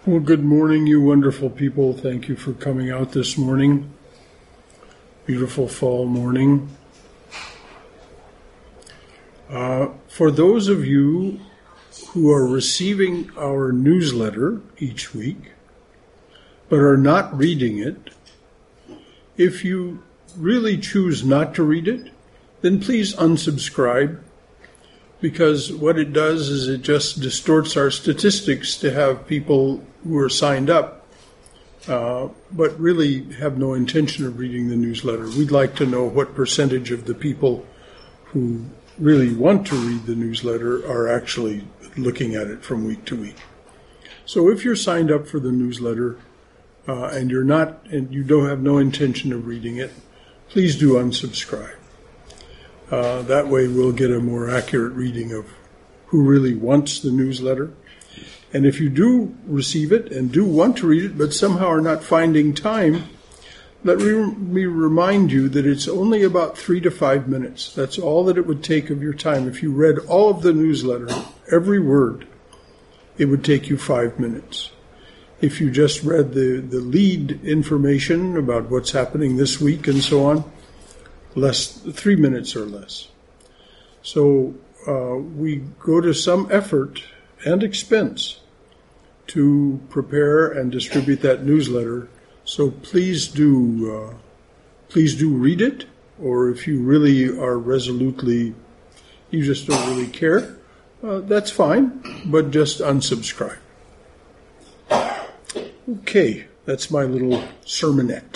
Well, good morning, you wonderful people. Thank you for coming out this morning. Beautiful fall morning. For those of you who are receiving our newsletter each week, but are not reading it, if you really choose not to read it, then please unsubscribe, because what it does is it just distorts our statistics to have people who are signed up, but really have no intention of reading the newsletter. We'd like to know what percentage of the people who really want to read the newsletter are actually looking at it from week to week. So if you're signed up for the newsletter and you don't have no intention of reading it, please do unsubscribe. That way we'll get a more accurate reading of who really wants the newsletter. And if you do receive it and do want to read it, but somehow are not finding time, let me remind you that it's only about 3 to 5 minutes. That's all that it would take of your time. If you read all of the newsletter, every word, it would take you 5 minutes. If you just read the lead information about what's happening this week and so on, 3 minutes or less. So we go to some effort and expense to prepare and distribute that newsletter. So please do read it, or if you really are you just don't really care, that's fine, but just unsubscribe. Okay, that's my little sermonette.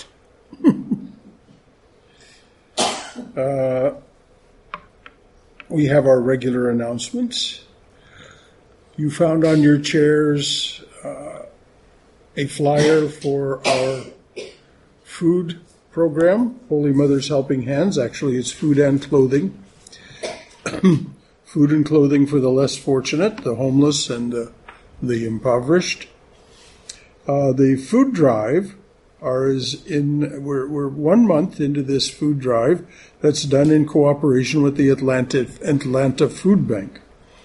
We have our regular announcements. You found on your chairs a flyer for our food program, Holy Mother's Helping Hands. Actually, it's food and clothing. Food and clothing for the less fortunate, the homeless, and the impoverished. The food drive we're 1 month into this food drive that's done in cooperation with the Atlanta Food Bank.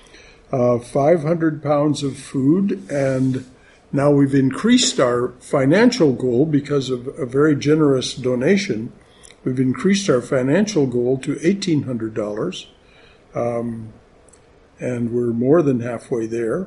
500 pounds of food, and now we've increased our financial goal because of a very generous donation. We've increased our financial goal to $1,800, and we're more than halfway there.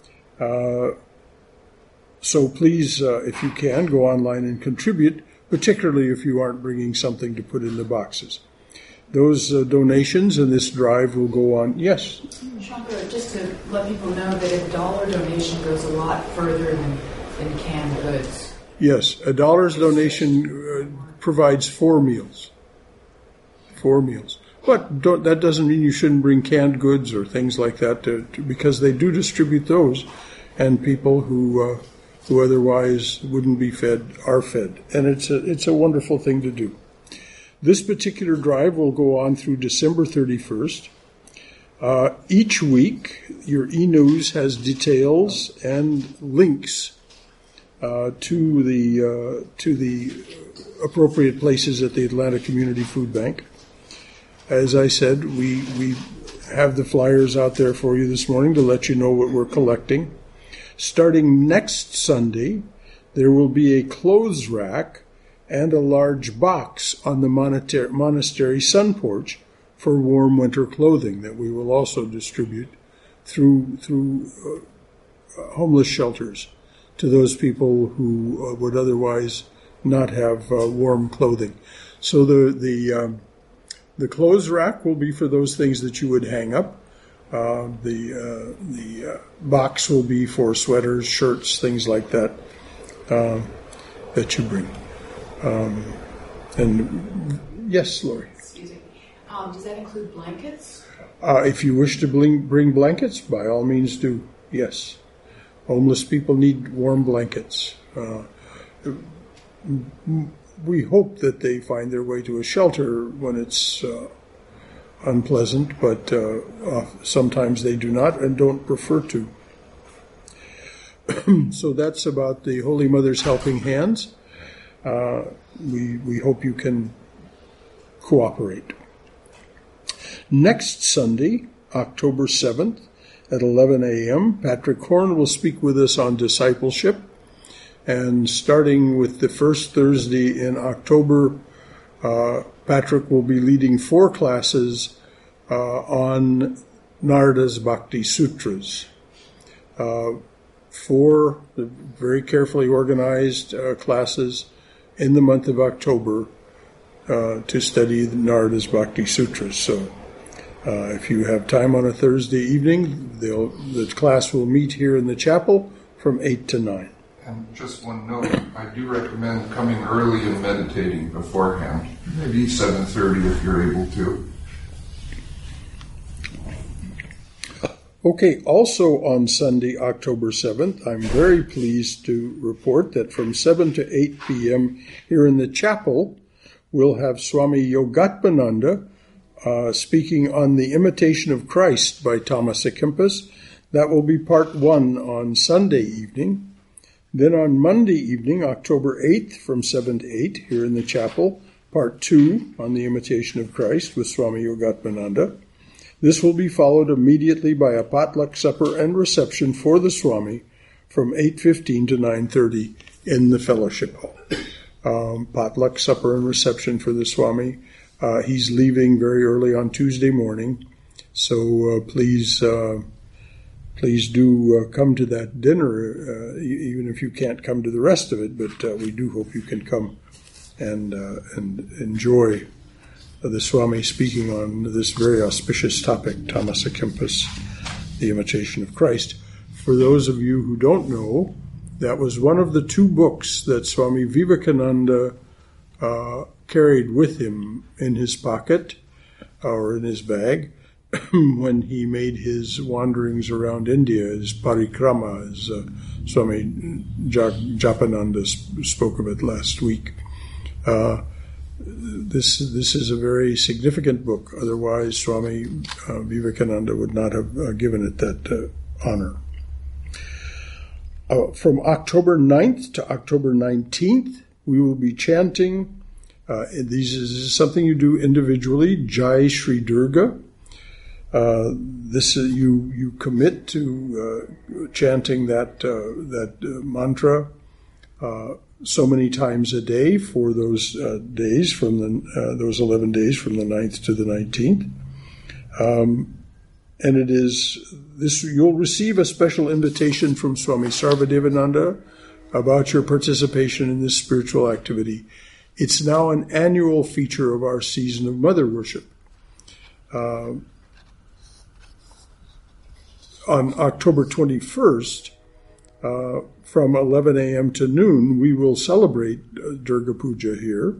So please, if you can, go online and contribute, particularly if you aren't bringing something to put in the boxes. Those donations and this drive will go on. Yes? Shankar, just to let people know that a $1 donation goes a lot further than canned goods. Yes, a $1 donation provides 4 meals. 4 meals. But that doesn't mean you shouldn't bring canned goods or things like that, because they do distribute those, and people who otherwise wouldn't be fed are fed. And it's a wonderful thing to do. This particular drive will go on through December 31st. Each week, your e-news has details and links to the appropriate places at the Atlanta Community Food Bank. As I said, we have the flyers out there for you this morning to let you know what we're collecting. Starting next Sunday, there will be a clothes rack and a large box on the monastery sun porch for warm winter clothing that we will also distribute through homeless shelters to those people who would otherwise not have warm clothing. So the clothes rack will be for those things that you would hang up. The box will be for sweaters, shirts, things like that that you bring. And yes, Lori. Excuse me. Does that include blankets? If you wish to bring blankets, by all means do. Yes. Homeless people need warm blankets. We hope that they find their way to a shelter when it's unpleasant, but sometimes they do not and don't prefer to. So that's about the Holy Mother's Helping Hands. We hope you can cooperate. Next Sunday, October 7th, at 11 a.m. Patrick Horn will speak with us on discipleship. And starting with the first Thursday in October, Patrick will be leading 4 classes on Narada's Bhakti Sutras. 4 very carefully organized classes in the month of October to study the Narada's Bhakti Sutras. So if you have time on a Thursday evening, the class will meet here in the chapel from 8 to 9. And just one note, I do recommend coming early and meditating beforehand, maybe 7:30 if you're able to. Okay, also on Sunday, October 7th, I'm very pleased to report that from 7 to 8 p.m. here in the chapel, we'll have Swami Yogatmananda speaking on The Imitation of Christ by Thomas à Kempis. That will be part 1 on Sunday evening. Then on Monday evening, October 8th, from 7 to 8, here in the chapel, part 2 on The Imitation of Christ with Swami Yogatmananda. This will be followed immediately by a potluck supper and reception for the Swami from 8:15 to 9:30 in the fellowship hall. Potluck supper and reception for the Swami. He's leaving very early on Tuesday morning, so please do come to that dinner, even if you can't come to the rest of it, but we do hope you can come and enjoy the Swami speaking on this very auspicious topic, Thomas à Kempis, The Imitation of Christ. For those of you who don't know, that was one of the 2 books that Swami Vivekananda carried with him in his pocket or in his bag when he made his wanderings around India, his parikrama, as Swami Japananda spoke of it last week. This is a very significant book. Otherwise, Swami Vivekananda would not have given it that honor. From October 9th to October 19th, we will be chanting. This is something you do individually, Jai Shri Durga. You commit to chanting that mantra so many times a day for those days those 11 days from the 9th to the 19th. And it is this. You'll receive a special invitation from Swami Sarvadevananda about your participation in this spiritual activity. It's now an annual feature of our season of mother worship. On October 21st, from 11 a.m. to noon, we will celebrate Durga Puja here.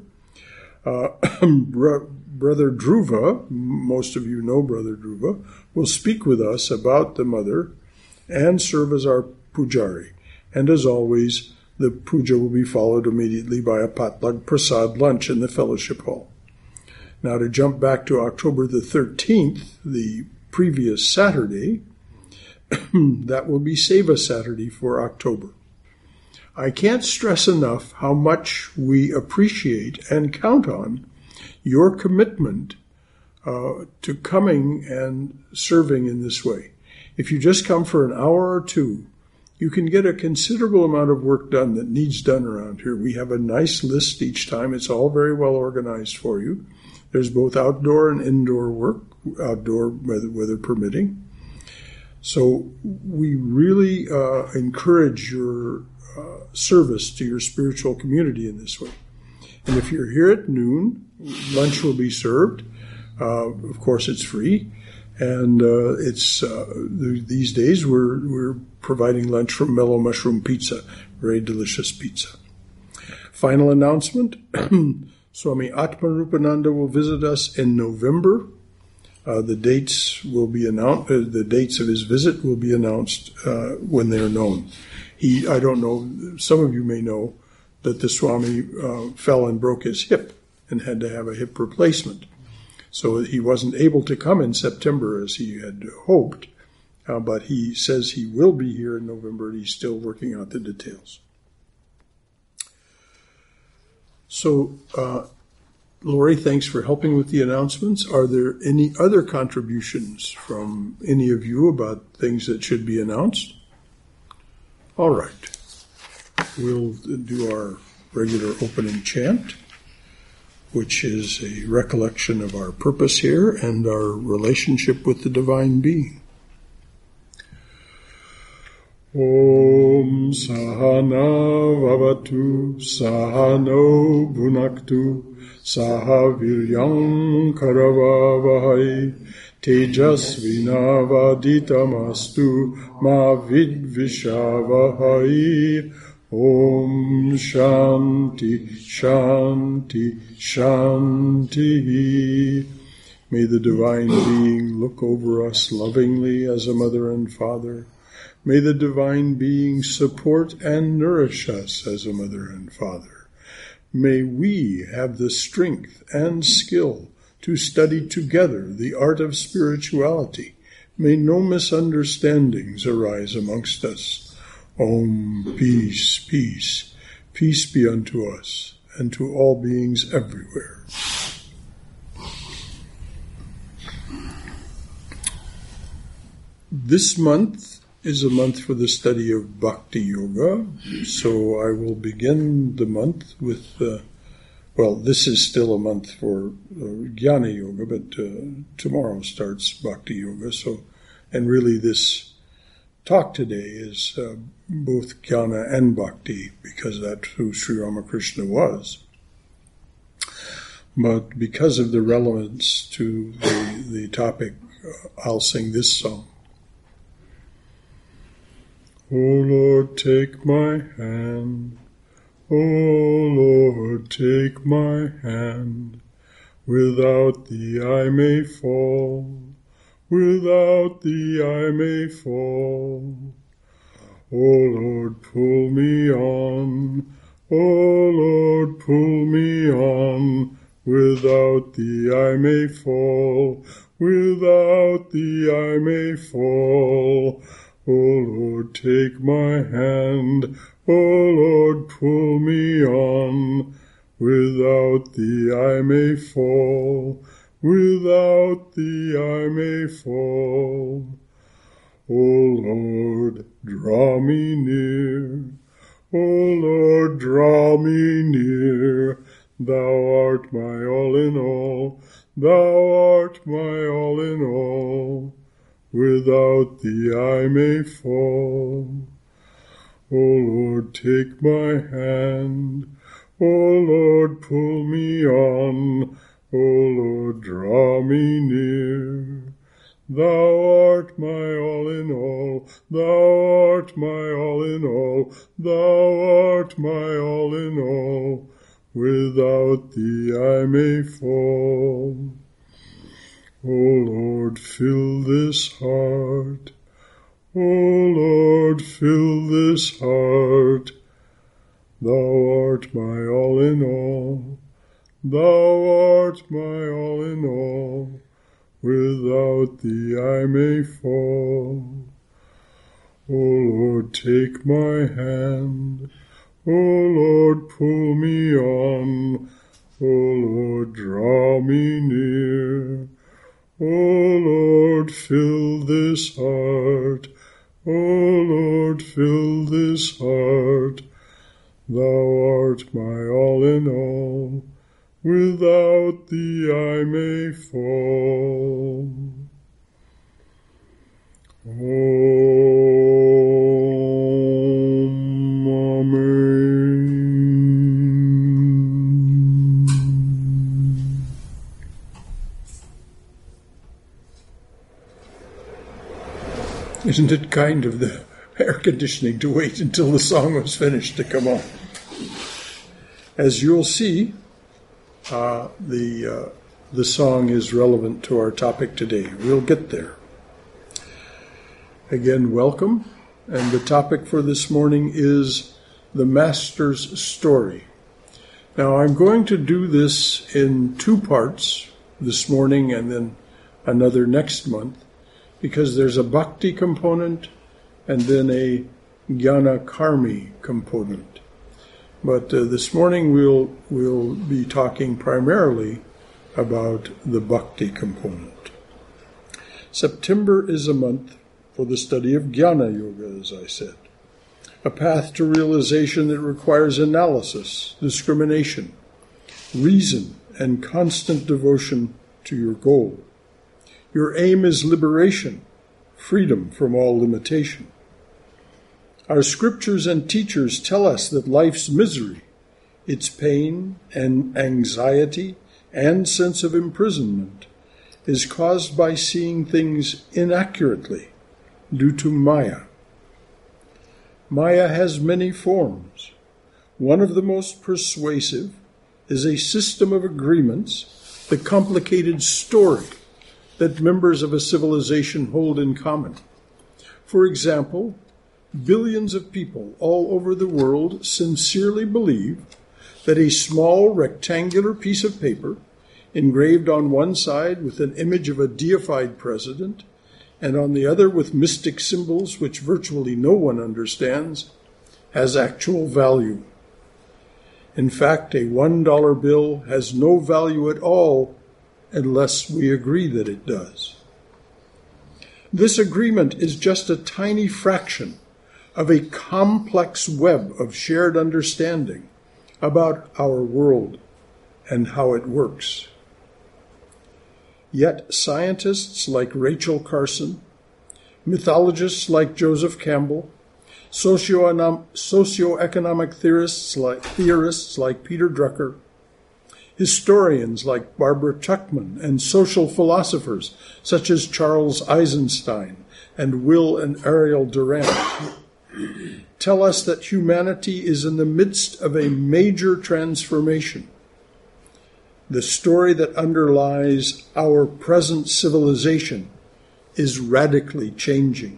Brother Dhruva, most of you know Brother Dhruva, will speak with us about the mother and serve as our pujari. And as always, the puja will be followed immediately by a potluck prasad lunch in the fellowship hall. Now to jump back to October the 13th, the previous Saturday, that will be Seva Saturday for October. I can't stress enough how much we appreciate and count on your commitment to coming and serving in this way. If you just come for an hour or 2, you can get a considerable amount of work done that needs done around here. We have a nice list each time. It's all very well organized for you. There's both outdoor and indoor work, outdoor weather permitting. So we really encourage your service to your spiritual community in this way. And if you're here at noon, lunch will be served. Of course, it's free. And these days we're providing lunch from Mellow Mushroom Pizza, very delicious pizza. Final announcement, Swami Atmarupananda will visit us in November. The dates will be announced. The dates of his visit will be announced when they are known. I don't know, some of you may know that the Swami fell and broke his hip and had to have a hip replacement. So he wasn't able to come in September as he had hoped, but he says he will be here in November, and he's still working out the details. So Lori, thanks for helping with the announcements. Are there any other contributions from any of you about things that should be announced? All right. We'll do our regular opening chant, which is a recollection of our purpose here and our relationship with the Divine Being. Om Sahana Vavatu Sahano Bhunaktu Saha Viryam Karavavahai Tejasvinavaditamastu Ma Vidvishavahai. Om Shanti Shanti Shanti. May the Divine Being look over us lovingly as a mother and father. May the Divine Being support and nourish us as a mother and father. May we have the strength and skill to study together the art of spirituality. May no misunderstandings arise amongst us. Om, peace, peace. Peace be unto us and to all beings everywhere. This month is a month for the study of Bhakti Yoga, so I will begin the month with, this is still a month for Jnana Yoga, but tomorrow starts Bhakti Yoga, and really this talk today is both Jnana and Bhakti, because that's who Sri Ramakrishna was. But because of the relevance to the topic, I'll sing this song. O Lord, take my hand, O Lord, take my hand. Without thee I may fall, without thee I may fall. O Lord, pull me on, O Lord, pull me on. Without thee I may fall, without thee I may fall. O Lord, take my hand, O Lord, pull me on. Without thee I may fall, without thee I may fall. O Lord, draw me near, O Lord, draw me near. Thou art my all in all, thou art my all in all. Without thee I may fall. O Lord, take my hand. O Lord, pull me on. O Lord, draw me near. Thou art my all in all. Thou art my all in all. Thou art my all in all. Without thee I may fall. O Lord, fill this heart. O Lord, fill this heart. Thou art my all in all. Thou art my all in all. Without thee I may fall. O Lord, take my hand. O Lord, pull me on. O Lord, draw me near. O Lord, fill this heart. O Lord, fill this heart. Thou art my all in all. Without thee I may fall. Om, Amen. Isn't it kind of the air conditioning to wait until the song was finished to come on? As you'll see, the song is relevant to our topic today. We'll get there. Again, welcome. And the topic for this morning is the Master's Story. Now, I'm going to do this in two parts, this morning and then another next month, because there's a bhakti component and then a jnana karmi component. But this morning we'll be talking primarily about the bhakti component. September is a month for the study of Jnana Yoga, as I said, a path to realization that requires analysis, discrimination, reason, and constant devotion to your goal. Your aim is liberation, freedom from all limitation. Our scriptures and teachers tell us that life's misery, its pain and anxiety and sense of imprisonment, is caused by seeing things inaccurately due to Maya. Maya has many forms. One of the most persuasive is a system of agreements, the complicated story that members of a civilization hold in common. For example, billions of people all over the world sincerely believe that a small rectangular piece of paper, engraved on one side with an image of a deified president, and on the other with mystic symbols which virtually no one understands, has actual value. In fact, a $1 bill has no value at all unless we agree that it does. This agreement is just a tiny fraction of a complex web of shared understanding about our world and how it works. Yet scientists like Rachel Carson, mythologists like Joseph Campbell, socioeconomic theorists like Peter Drucker, historians like Barbara Tuchman, and social philosophers such as Charles Eisenstein and Will and Ariel Durant tell us that humanity is in the midst of a major transformation. The story that underlies our present civilization is radically changing.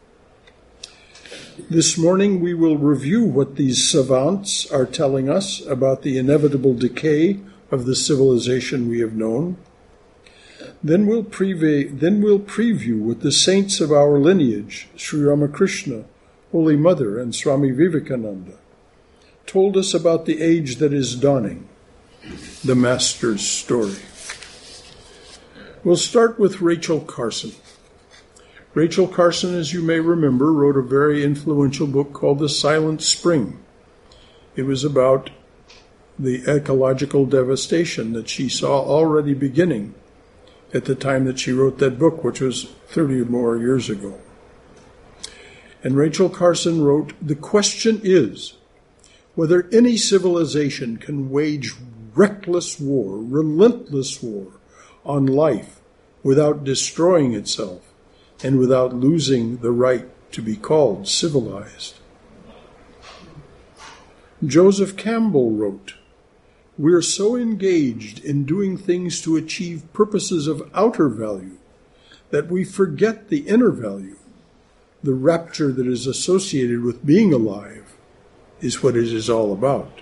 This morning we will review what these savants are telling us about the inevitable decay of the civilization we have known. Then we'll preview what the saints of our lineage, Sri Ramakrishna, Holy Mother, and Swami Vivekananda, told us about the age that is dawning, the Master's story. We'll start with Rachel Carson. Rachel Carson, as you may remember, wrote a very influential book called The Silent Spring. It was about the ecological devastation that she saw already beginning at the time that she wrote that book, which was 30 or more years ago. And Rachel Carson wrote, "The question is whether any civilization can wage reckless war, relentless war on life without destroying itself and without losing the right to be called civilized." Joseph Campbell wrote, "We're so engaged in doing things to achieve purposes of outer value that we forget the inner value. The rapture that is associated with being alive is what it is all about."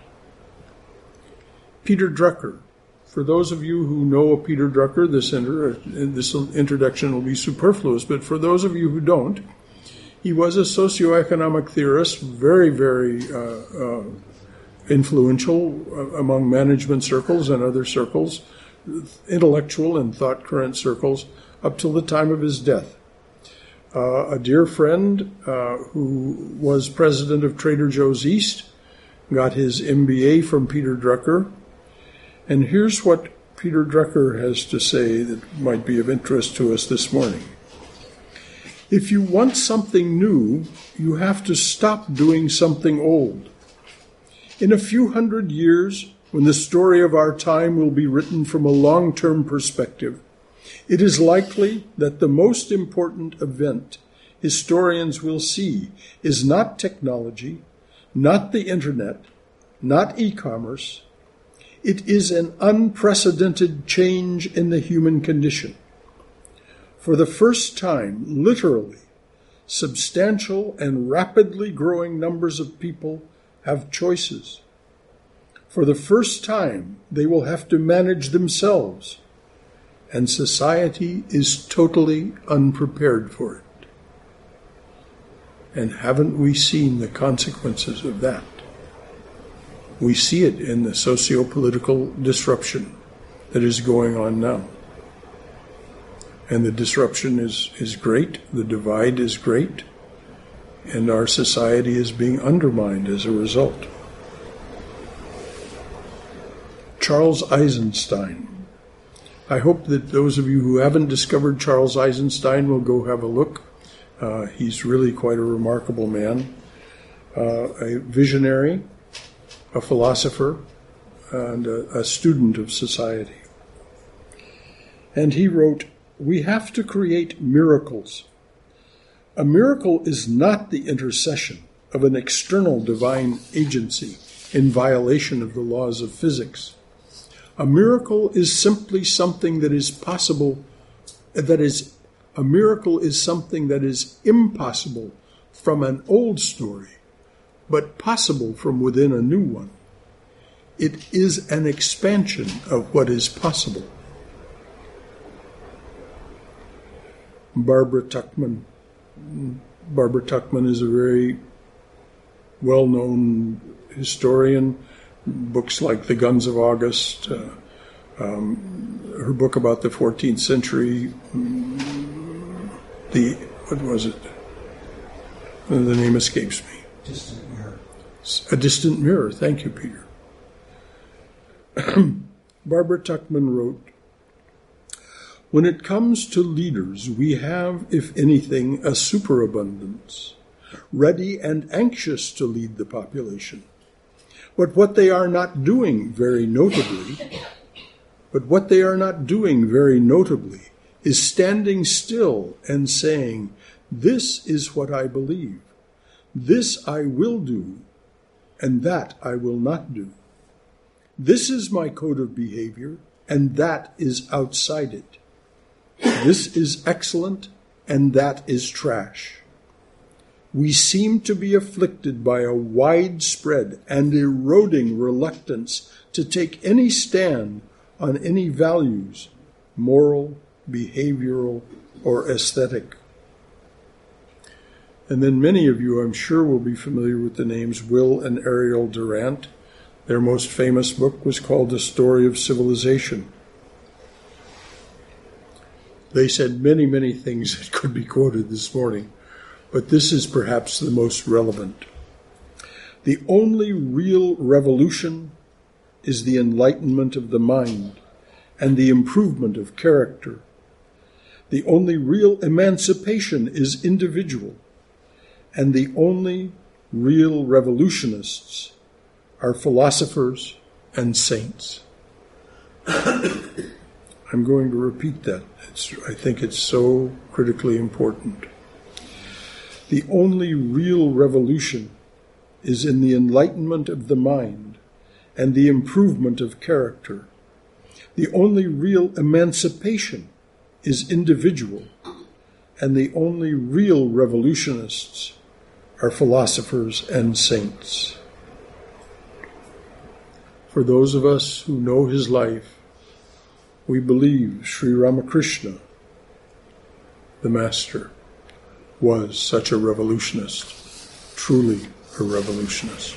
Peter Drucker. For those of you who know Peter Drucker, this introduction will be superfluous, but for those of you who don't, he was a socioeconomic theorist, very, very influential among management circles and other circles, intellectual and thought current circles, up till the time of his death. A dear friend who was president of Trader Joe's East got his MBA from Peter Drucker. And here's what Peter Drucker has to say that might be of interest to us this morning. "If you want something new, you have to stop doing something old. In a few hundred years, when the story of our time will be written from a long-term perspective, it is likely that the most important event historians will see is not technology, not the internet, not e-commerce. It is an unprecedented change in the human condition. For the first time, literally, substantial and rapidly growing numbers of people have choices. For the first time, they will have to manage themselves, and society is totally unprepared for it. And haven't we seen the consequences of that? We see it in the socio-political disruption that is going on now. And the disruption is great, the divide is great, and our society is being undermined as a result. Charles Eisenstein. I hope that those of you who haven't discovered Charles Eisenstein will go have a look. He's really quite a remarkable man, a visionary, a philosopher, and a student of society. And he wrote, "We have to create miracles. A miracle is not the intercession of an external divine agency in violation of the laws of physics. A miracle is simply something that is possible, a miracle is something that is impossible from an old story, but possible from within a new one. It is an expansion of what is possible." Barbara Tuchman. Barbara Tuchman is a very well-known historian. Books like The Guns of August, her book about the 14th century, what was it? The name escapes me. Distant Mirror. A Distant Mirror. Thank you, Peter. Barbara Tuchman wrote, "When it comes to leaders, we have, if anything, a superabundance, ready and anxious to lead the population. But what they are not doing very notably is standing still and saying, 'This is what I believe. This I will do, and that I will not do. This is my code of behavior, and that is outside it. This is excellent, and that is trash.' We seem to be afflicted by a widespread and eroding reluctance to take any stand on any values, moral, behavioral, or aesthetic." And then many of you, I'm sure, will be familiar with the names Will and Ariel Durant. Their most famous book was called The Story of Civilization. They said many, many things that could be quoted this morning, but this is perhaps the most relevant. "The only real revolution is the enlightenment of the mind and the improvement of character. The only real emancipation is individual, and the only real revolutionists are philosophers and saints." I'm going to repeat that. I think it's so critically important. The only real revolution is in the enlightenment of the mind and the improvement of character. The only real emancipation is individual, and the only real revolutionists are philosophers and saints. For those of us who know his life, we believe Sri Ramakrishna, the Master, was such a revolutionist, truly a revolutionist.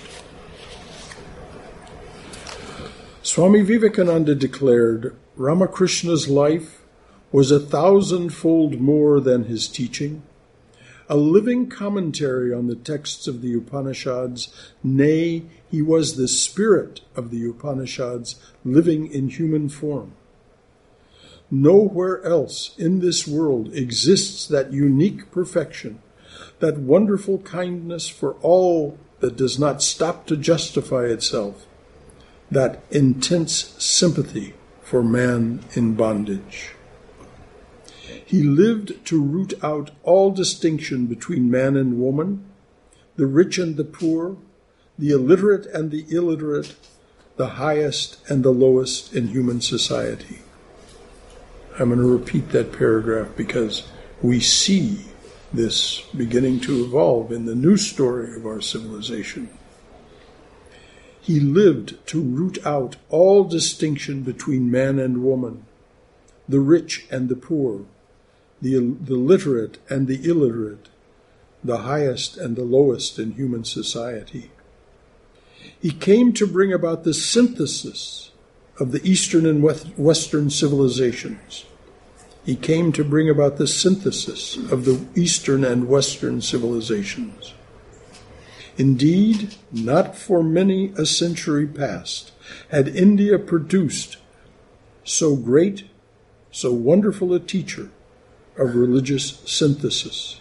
Swami Vivekananda declared, "Ramakrishna's life was 1,000-fold more than his teaching, a living commentary on the texts of the Upanishads. Nay, he was the spirit of the Upanishads living in human form. Nowhere else in this world exists that unique perfection, that wonderful kindness for all that does not stop to justify itself, that intense sympathy for man in bondage. He lived to root out all distinction between man and woman, the rich and the poor, the illiterate and the illiterate, the highest and the lowest in human society." I'm going to repeat that paragraph because we see this beginning to evolve in the new story of our civilization. He lived to root out all distinction between man and woman, the rich and the poor, the literate and the illiterate, the highest and the lowest in human society. He came to bring about the synthesis of the Eastern and Western civilizations. He came to bring about the synthesis of the Eastern and Western civilizations. Indeed, not for many a century past had India produced so great, so wonderful a teacher of religious synthesis.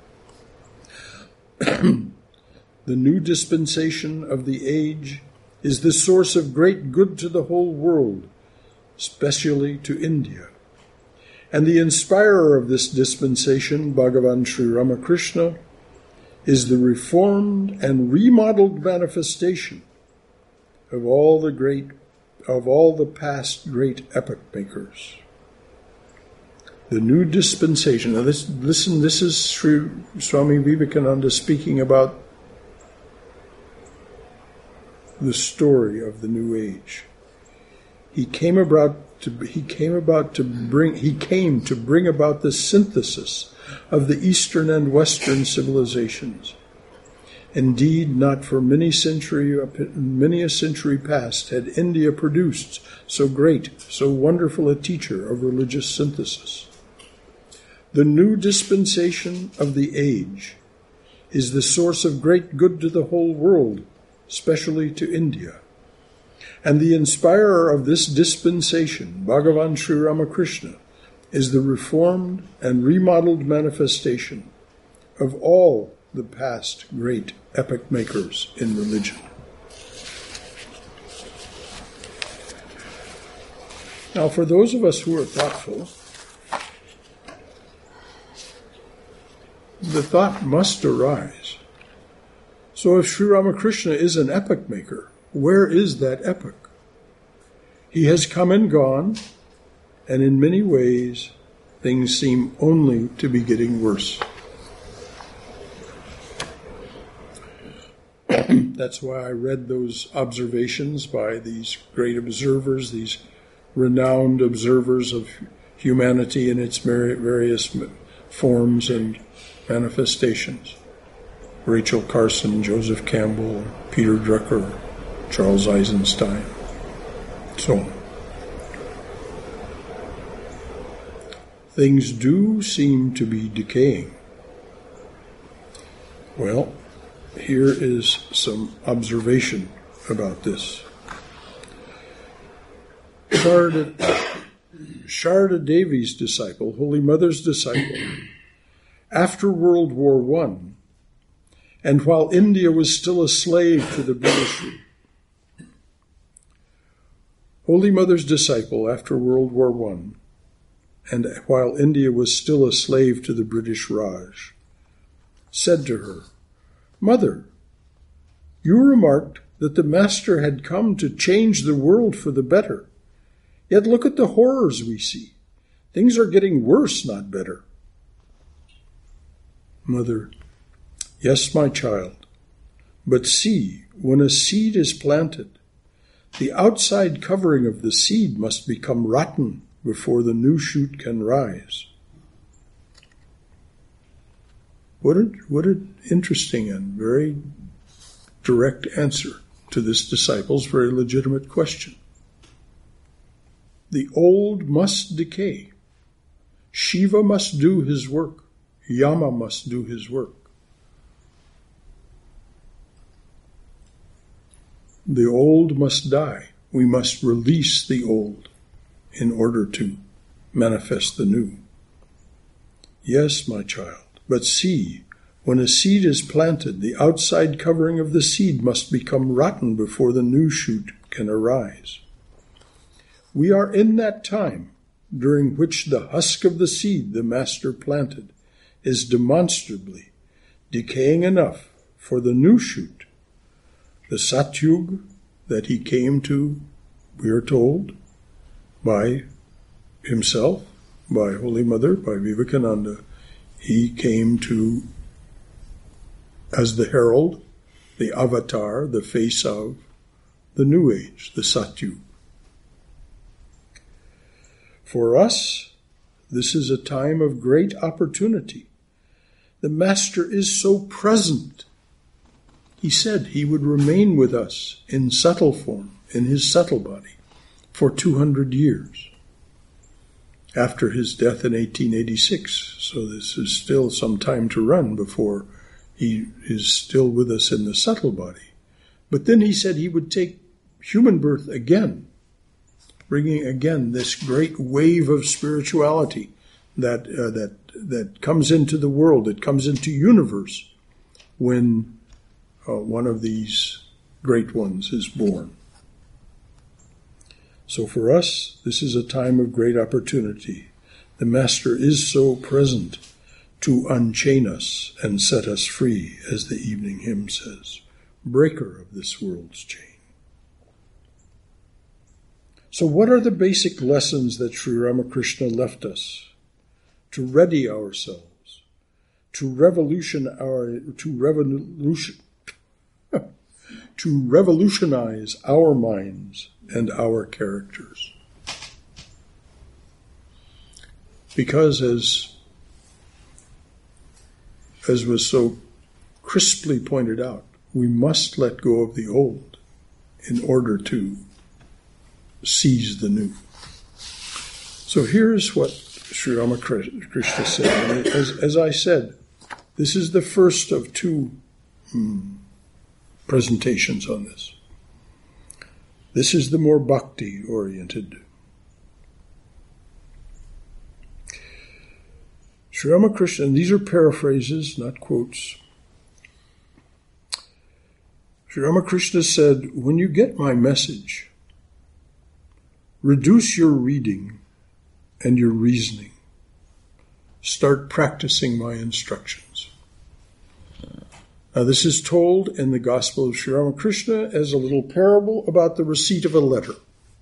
The new dispensation of the age is the source of great good to the whole world, especially to India. And the inspirer of this dispensation, Bhagavan Sri Ramakrishna, is the reformed and remodeled manifestation of all the past great epoch makers. The new dispensation. Now listen, this is Sri Swami Vivekananda speaking about the story of the new age. He came to bring about the synthesis of the Eastern and Western civilizations. Indeed, not for many a century past had India produced so great, so wonderful a teacher of religious synthesis. The new dispensation of the age is the source of great good to the whole world, especially to India. And the inspirer of this dispensation, Bhagavan Sri Ramakrishna, is the reformed and remodeled manifestation of all the past great epoch makers in religion. Now, for those of us who are thoughtful, the thought must arise. So if Sri Ramakrishna is an epoch maker, where is that epoch? He has come and gone, and in many ways, things seem only to be getting worse. That's why I read those observations by these great observers, these renowned observers of humanity in its various forms and manifestations. Rachel Carson, Joseph Campbell, Peter Drucker, Charles Eisenstein, so on. Things do seem to be decaying. Well, here is some observation about this. Sharda Devi's disciple, Holy Mother's disciple, after World War I, and while India was still a slave to the British, Holy Mother's disciple after World War I, and while India was still a slave to the British Raj, said to her, "Mother, you remarked that the Master had come to change the world for the better. Yet look at the horrors we see. Things are getting worse, not better." Mother: "Yes, my child, but see, when a seed is planted, the outside covering of the seed must become rotten before the new shoot can rise." What an interesting and very direct answer to this disciple's very legitimate question. The old must decay. Shiva must do his work. Yama must do his work. The old must die. We must release the old in order to manifest the new. Yes, my child, but see, when a seed is planted, the outside covering of the seed must become rotten before the new shoot can arise. We are in that time during which the husk of the seed the Master planted is demonstrably decaying enough for the new shoot, the Satyug that he came to, we are told, by himself, by Holy Mother, by Vivekananda. He came to, as the herald, the avatar, the face of the New Age, the Satyug. For us, this is a time of great opportunity. The Master is so present. He said he would remain with us in subtle form, in his subtle body, for 200 years after his death in 1886. So this is still some time to run before he is still with us in the subtle body. But then he said he would take human birth again, bringing again this great wave of spirituality that comes into the world, that comes into universe when one of these great ones is born. So for us, this is a time of great opportunity. The Master is so present to unchain us and set us free, as the evening hymn says, breaker of this world's chain. So what are the basic lessons that Sri Ramakrishna left us to ready ourselves, to revolutionize our minds and our characters? Because as was so crisply pointed out, we must let go of the old in order to seize the new. So here's what Sri Ramakrishna said. As I said, this is the first of two presentations on this. This is the more bhakti-oriented. Sri Ramakrishna, and these are paraphrases, not quotes. Sri Ramakrishna said, when you get my message, reduce your reading and your reasoning. Start practicing my instructions. Now, this is told in the Gospel of Sri Ramakrishna as a little parable about the receipt of a letter.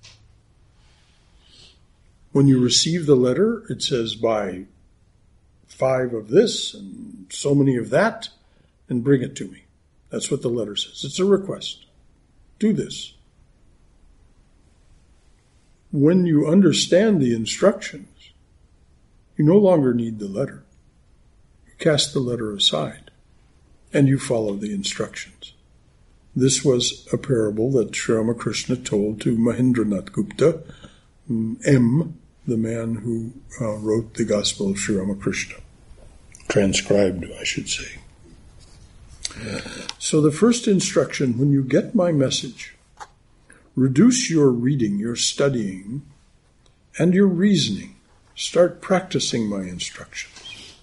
When you receive the letter, it says, buy 5 of this and so many of that and bring it to me. That's what the letter says. It's a request. Do this. When you understand the instructions, you no longer need the letter. You cast the letter aside and you follow the instructions. This was a parable that Sri Ramakrishna told to Mahendranath Gupta, M., the man who wrote the Gospel of Sri Ramakrishna. Transcribed, I should say. So the first instruction, when you get my message, reduce your reading, your studying, and your reasoning. Start practicing my instructions.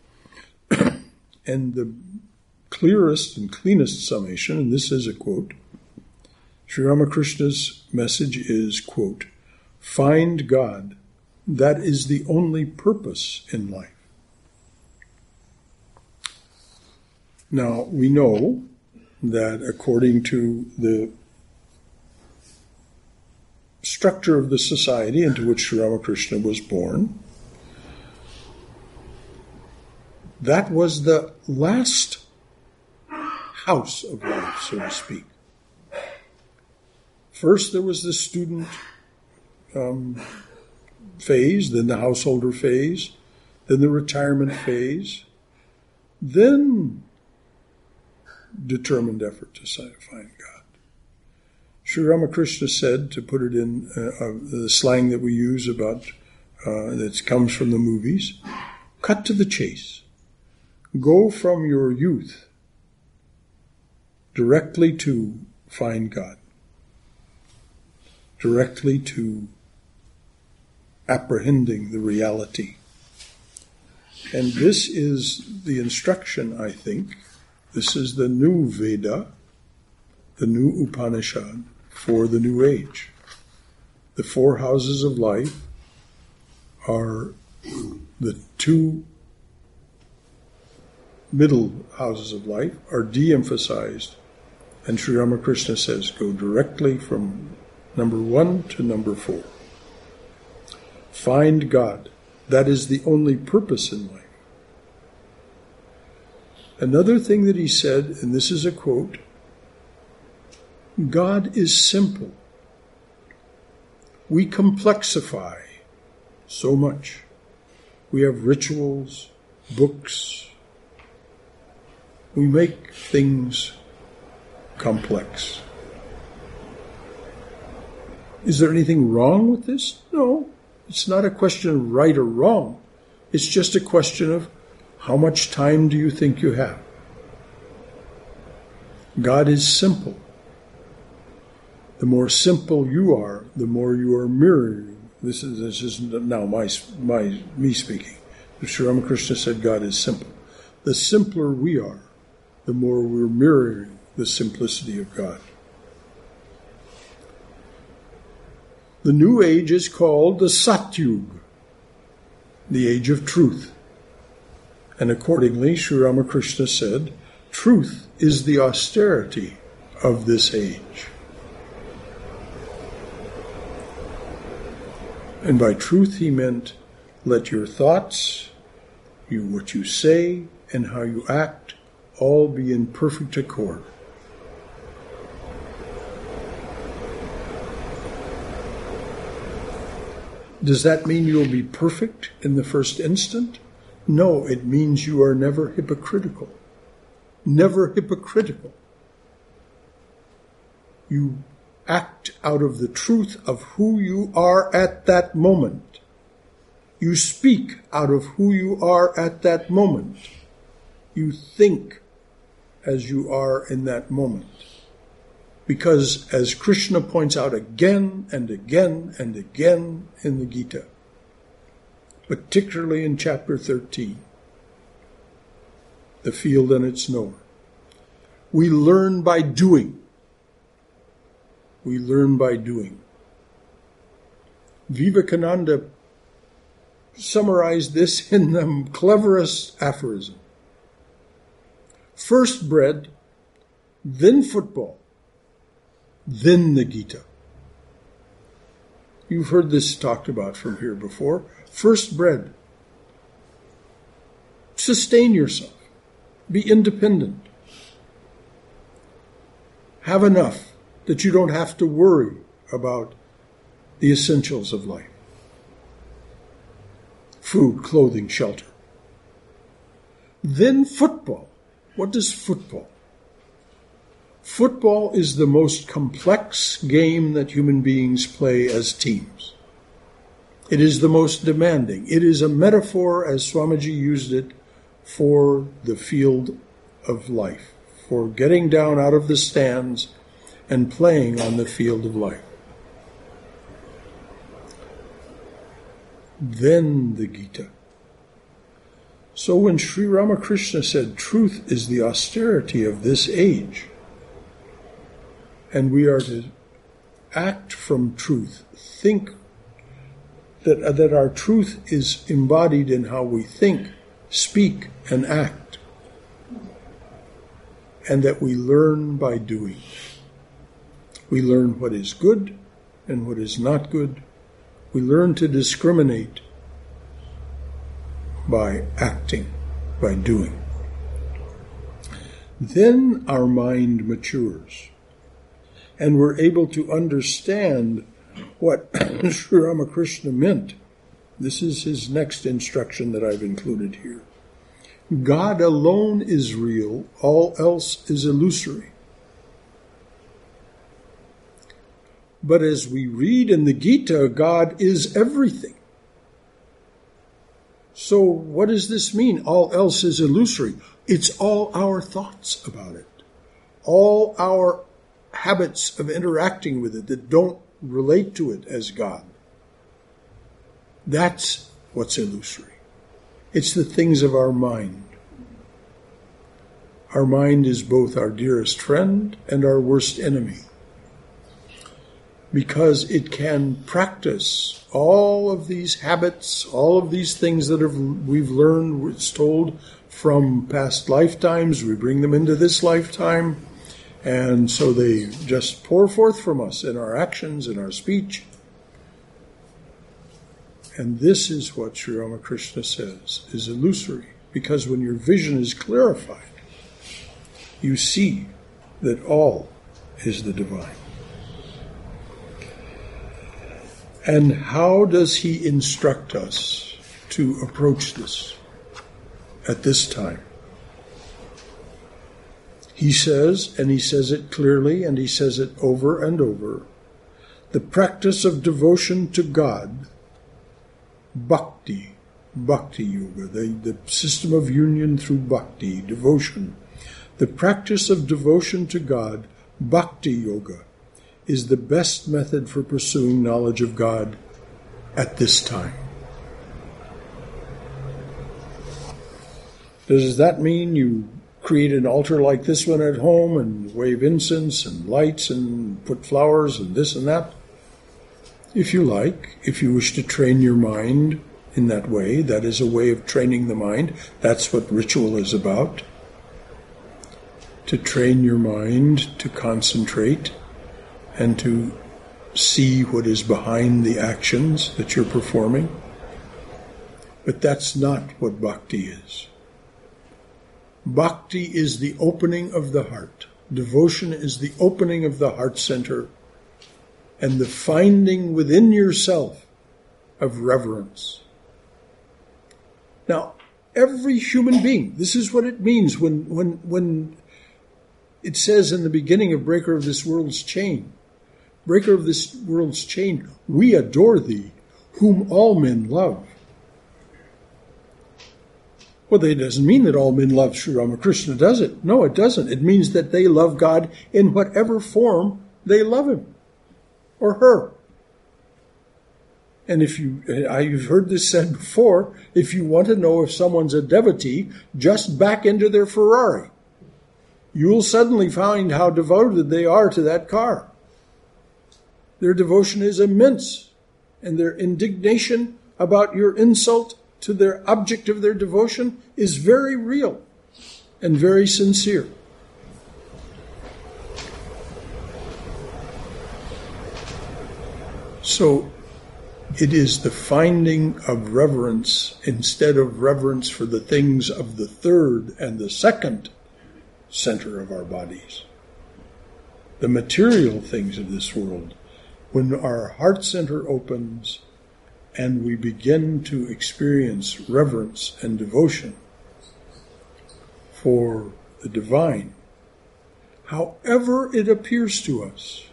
And the clearest and cleanest summation, and this is a quote, Sri Ramakrishna's message is, quote, find God. That is the only purpose in life. Now, we know that according to the structure of the society into which Sri Ramakrishna was born, that was the last house of life, so to speak. First there was the student phase, then the householder phase, then the retirement phase, then determined effort to find God. Sri Ramakrishna said, to put it in the slang that we use about that comes from the movies, cut to the chase. Go from your youth directly to find God, directly to apprehending the reality. And this is the instruction, I think. This is the new Veda, the new Upanishad for the new age. The 4 houses of life are the 2 middle houses of life are de-emphasized. And Sri Ramakrishna says, go directly from number 1 to number 4. Find God. That is the only purpose in life. Another thing that he said, and this is a quote, God is simple. We complexify so much. We have rituals, books. We make things complex. Is there anything wrong with this? No. It's not a question of right or wrong. It's just a question of how much time do you think you have? God is simple. The more simple you are, the more you are mirroring. This is now me speaking. Sri Ramakrishna said God is simple. The simpler we are, the more we're mirroring the simplicity of God. The new age is called the Satyug, the age of truth. And accordingly, Sri Ramakrishna said, truth is the austerity of this age. And by truth he meant, let your thoughts, what you say, and how you act all be in perfect accord. Does that mean you'll be perfect in the first instant? No, it means you are never hypocritical. Never hypocritical. You act out of the truth of who you are at that moment. You speak out of who you are at that moment. You think as you are in that moment. Because, as Krishna points out again and again and again in the Gita, particularly in chapter 13, the field and its knower, we learn by doing. We learn by doing. Vivekananda summarized this in the cleverest aphorism. First bread, then football, then the Gita. You've heard this talked about from here before. First bread. Sustain yourself. Be independent. Have enough that you don't have to worry about the essentials of life. Food, clothing, shelter. Then football. What is football? Football is the most complex game that human beings play as teams. It is the most demanding. It is a metaphor, as Swamiji used it, for the field of life, for getting down out of the stands and playing on the field of life. Then the Gita. So when Sri Ramakrishna said truth is the austerity of this age, and we are to act from truth, think that our truth is embodied in how we think, speak, and act, and that we learn by doing. We learn what is good and what is not good. We learn to discriminate by acting, by doing. Then our mind matures, and we're able to understand what Sri Ramakrishna meant. This is his next instruction that I've included here. God alone is real, all else is illusory. But as we read in the Gita, God is everything. So what does this mean? All else is illusory. It's all our thoughts about it. All our habits of interacting with it that don't relate to it as God. That's what's illusory. It's the things of our mind. Our mind is both our dearest friend and our worst enemy, because it can practice all of these habits, all of these things that we've learned, it's told from past lifetimes. We bring them into this lifetime, and so they just pour forth from us in our actions, in our speech. And this is what Sri Ramakrishna says is illusory, because when your vision is clarified, you see that all is the divine. And how does he instruct us to approach this at this time? He says, and he says it clearly, and he says it over and over, the practice of devotion to God, bhakti yoga, the system of union through bhakti, devotion. The practice of devotion to God, bhakti yoga, is the best method for pursuing knowledge of God at this time. Does that mean you create an altar like this one at home and wave incense and lights and put flowers and this and that? If you like, if you wish to train your mind in that way, that is a way of training the mind. That's what ritual is about. To train your mind to concentrate and to see what is behind the actions that you're performing. But that's not what bhakti is. Bhakti is the opening of the heart. Devotion is the opening of the heart center and the finding within yourself of reverence. Now, every human being, this is what it means when it says in the beginning of Breaker of this world's chain, Breaker of this world's chain, we adore thee, whom all men love. Well, that doesn't mean that all men love Sri Ramakrishna, does it? No, it doesn't. It means that they love God in whatever form they love him or her. And you've heard this said before, if you want to know if someone's a devotee, just back into their Ferrari. You'll suddenly find how devoted they are to that car. Their devotion is immense, and their indignation about your insult to their object of their devotion is very real and very sincere. So it is the finding of reverence instead of reverence for the things of the third and the second center of our bodies. The material things of this world. When our heart center opens and we begin to experience reverence and devotion for the divine, however it appears to us.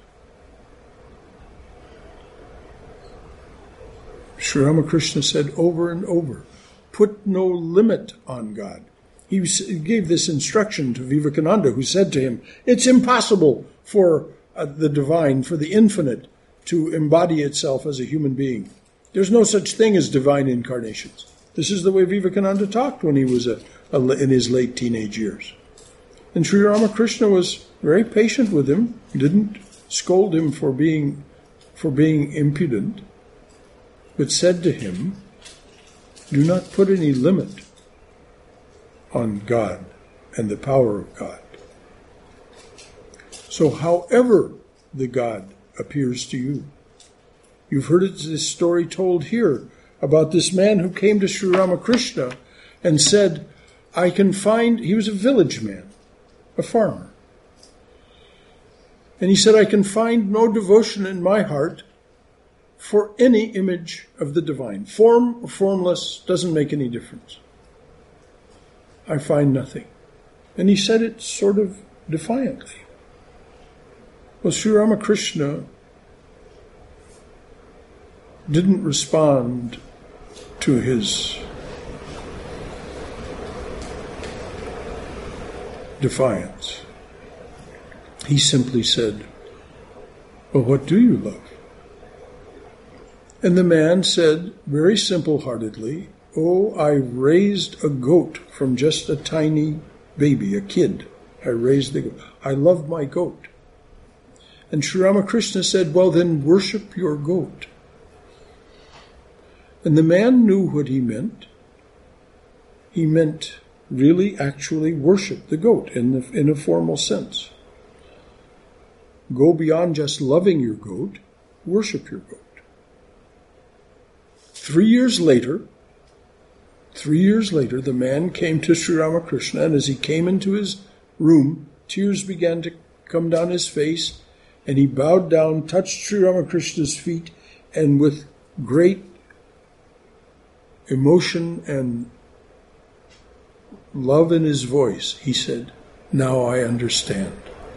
Sri Ramakrishna said over and over, put no limit on God. He gave this instruction to Vivekananda, who said to him, it's impossible for the divine, for the infinite, to embody itself as a human being. There's no such thing as divine incarnations. This is the way Vivekananda talked when he was in his late teenage years. And Sri Ramakrishna was very patient with him, didn't scold him for being impudent, but said to him, do not put any limit on God and the power of God. So however the God appears to you. You've heard this story told here about this man who came to Sri Ramakrishna and said, he was a village man, a farmer. And he said, I can find no devotion in my heart for any image of the divine. Form or formless doesn't make any difference. I find nothing. And he said it sort of defiantly. Well, Sri Ramakrishna didn't respond to his defiance. He simply said, well, what do you love? And the man said, very simple-heartedly, oh, I raised a goat from just a tiny baby, a kid. I raised the goat. I love my goat. And Sri Ramakrishna said, well, then worship your goat. And the man knew what he meant. He meant really, actually worship the goat in a formal sense. Go beyond just loving your goat, worship your goat. 3 years later, the man came to Sri Ramakrishna, and as he came into his room, tears began to come down his face, and he bowed down, touched Sri Ramakrishna's feet, and with great emotion and love in his voice, he said, Now I understand.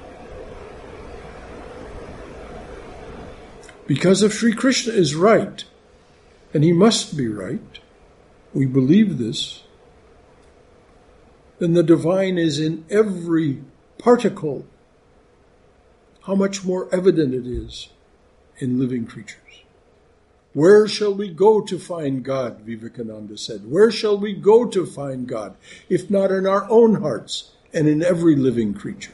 Because if Sri Krishna is right, and he must be right, we believe this, then the divine is in every particle. How much more evident it is in living creatures. Where shall we go to find God, Vivekananda said. Where shall we go to find God, if not in our own hearts and in every living creature?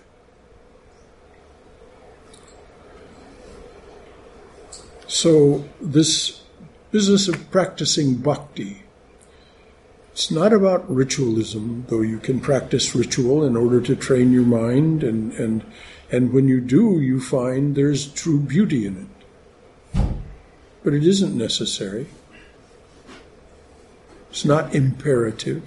So this business of practicing bhakti, it's not about ritualism, though you can practice ritual in order to train your mind, and when you do, you find there's true beauty in it. But it isn't necessary. It's not imperative.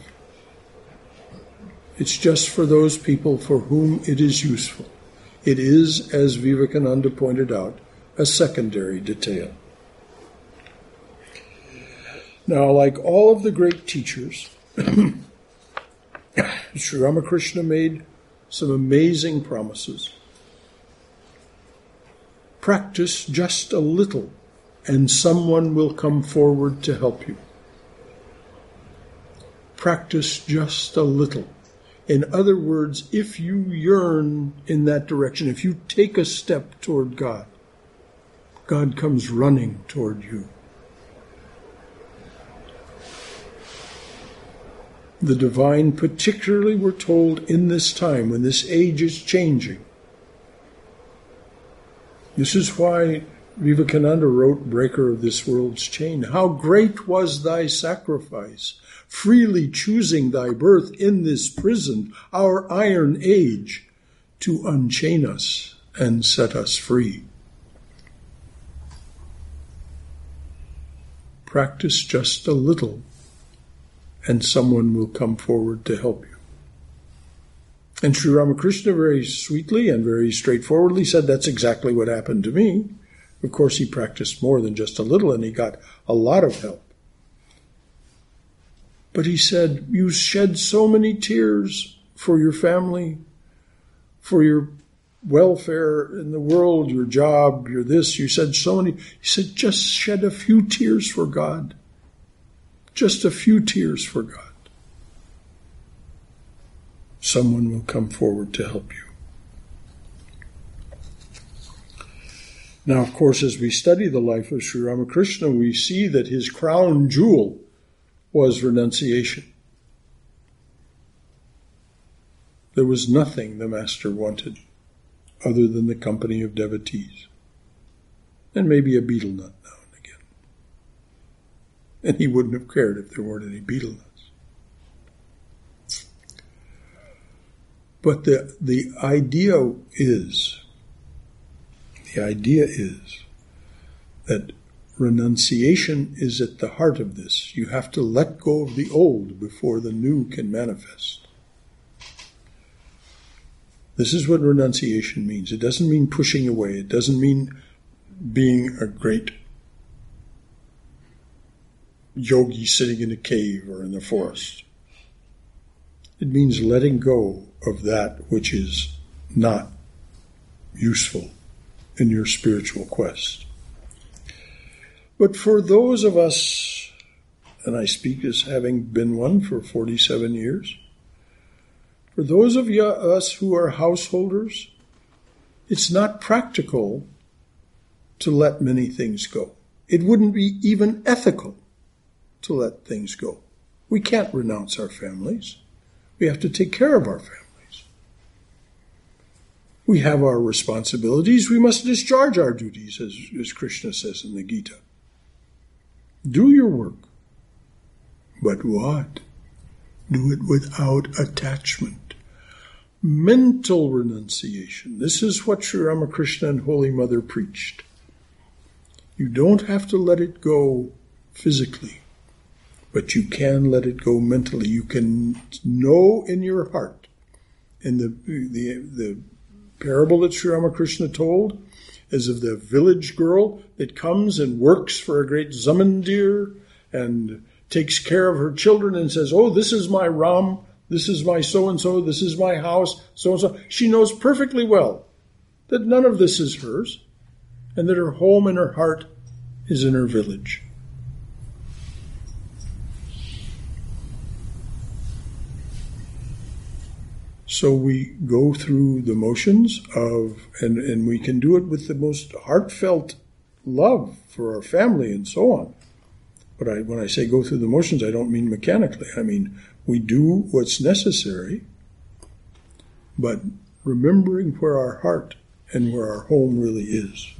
It's just for those people for whom it is useful. It is, as Vivekananda pointed out, a secondary detail. Now, like all of the great teachers, Sri Ramakrishna made some amazing promises. Practice just a little, and someone will come forward to help you. Practice just a little. In other words, if you yearn in that direction, if you take a step toward God, God comes running toward you. The divine, particularly, we're told in this time, when this age is changing. This is why Vivekananda wrote Breaker of This World's Chain. How great was thy sacrifice, freely choosing thy birth in this prison, our iron age, to unchain us and set us free. Practice just a little, and someone will come forward to help you. And Sri Ramakrishna very sweetly and very straightforwardly said, that's exactly what happened to me. Of course, he practiced more than just a little, and he got a lot of help. But he said, you shed so many tears for your family, for your welfare in the world, your job, your this. You said so many. He said, just shed a few tears for God. Just a few tears for God. Someone will come forward to help you. Now, of course, as we study the life of Sri Ramakrishna, we see that his crown jewel was renunciation. There was nothing the Master wanted other than the company of devotees, and maybe a betel nut now and again. And he wouldn't have cared if there weren't any betel nuts. But the idea is that renunciation is at the heart of this. You have to let go of the old before the new can manifest. This is what renunciation means. It doesn't mean pushing away. It doesn't mean being a great yogi sitting in a cave or in the forest. It means letting go of that which is not useful in your spiritual quest. But for those of us, and I speak as having been one for 47 years, for those of us who are householders, it's not practical to let many things go. It wouldn't be even ethical to let things go. We can't renounce our families. We have to take care of our families. We have our responsibilities. We must discharge our duties, as Krishna says in the Gita. Do your work. But what? Do it without attachment. Mental renunciation. This is what Sri Ramakrishna and Holy Mother preached. You don't have to let it go physically, but you can let it go mentally. You can know in your heart. In the parable that Sri Ramakrishna told is of the village girl that comes and works for a great zamandir and takes care of her children and says, oh, this is my Ram, This is my so-and-so, this is my house, so-and-so. She knows perfectly well that none of this is hers, and that her home and her heart is in her village. So we go through the motions of, and we can do it with the most heartfelt love for our family and so on. But when I say go through the motions, I don't mean mechanically. I mean, we do what's necessary, but remembering where our heart and where our home really is.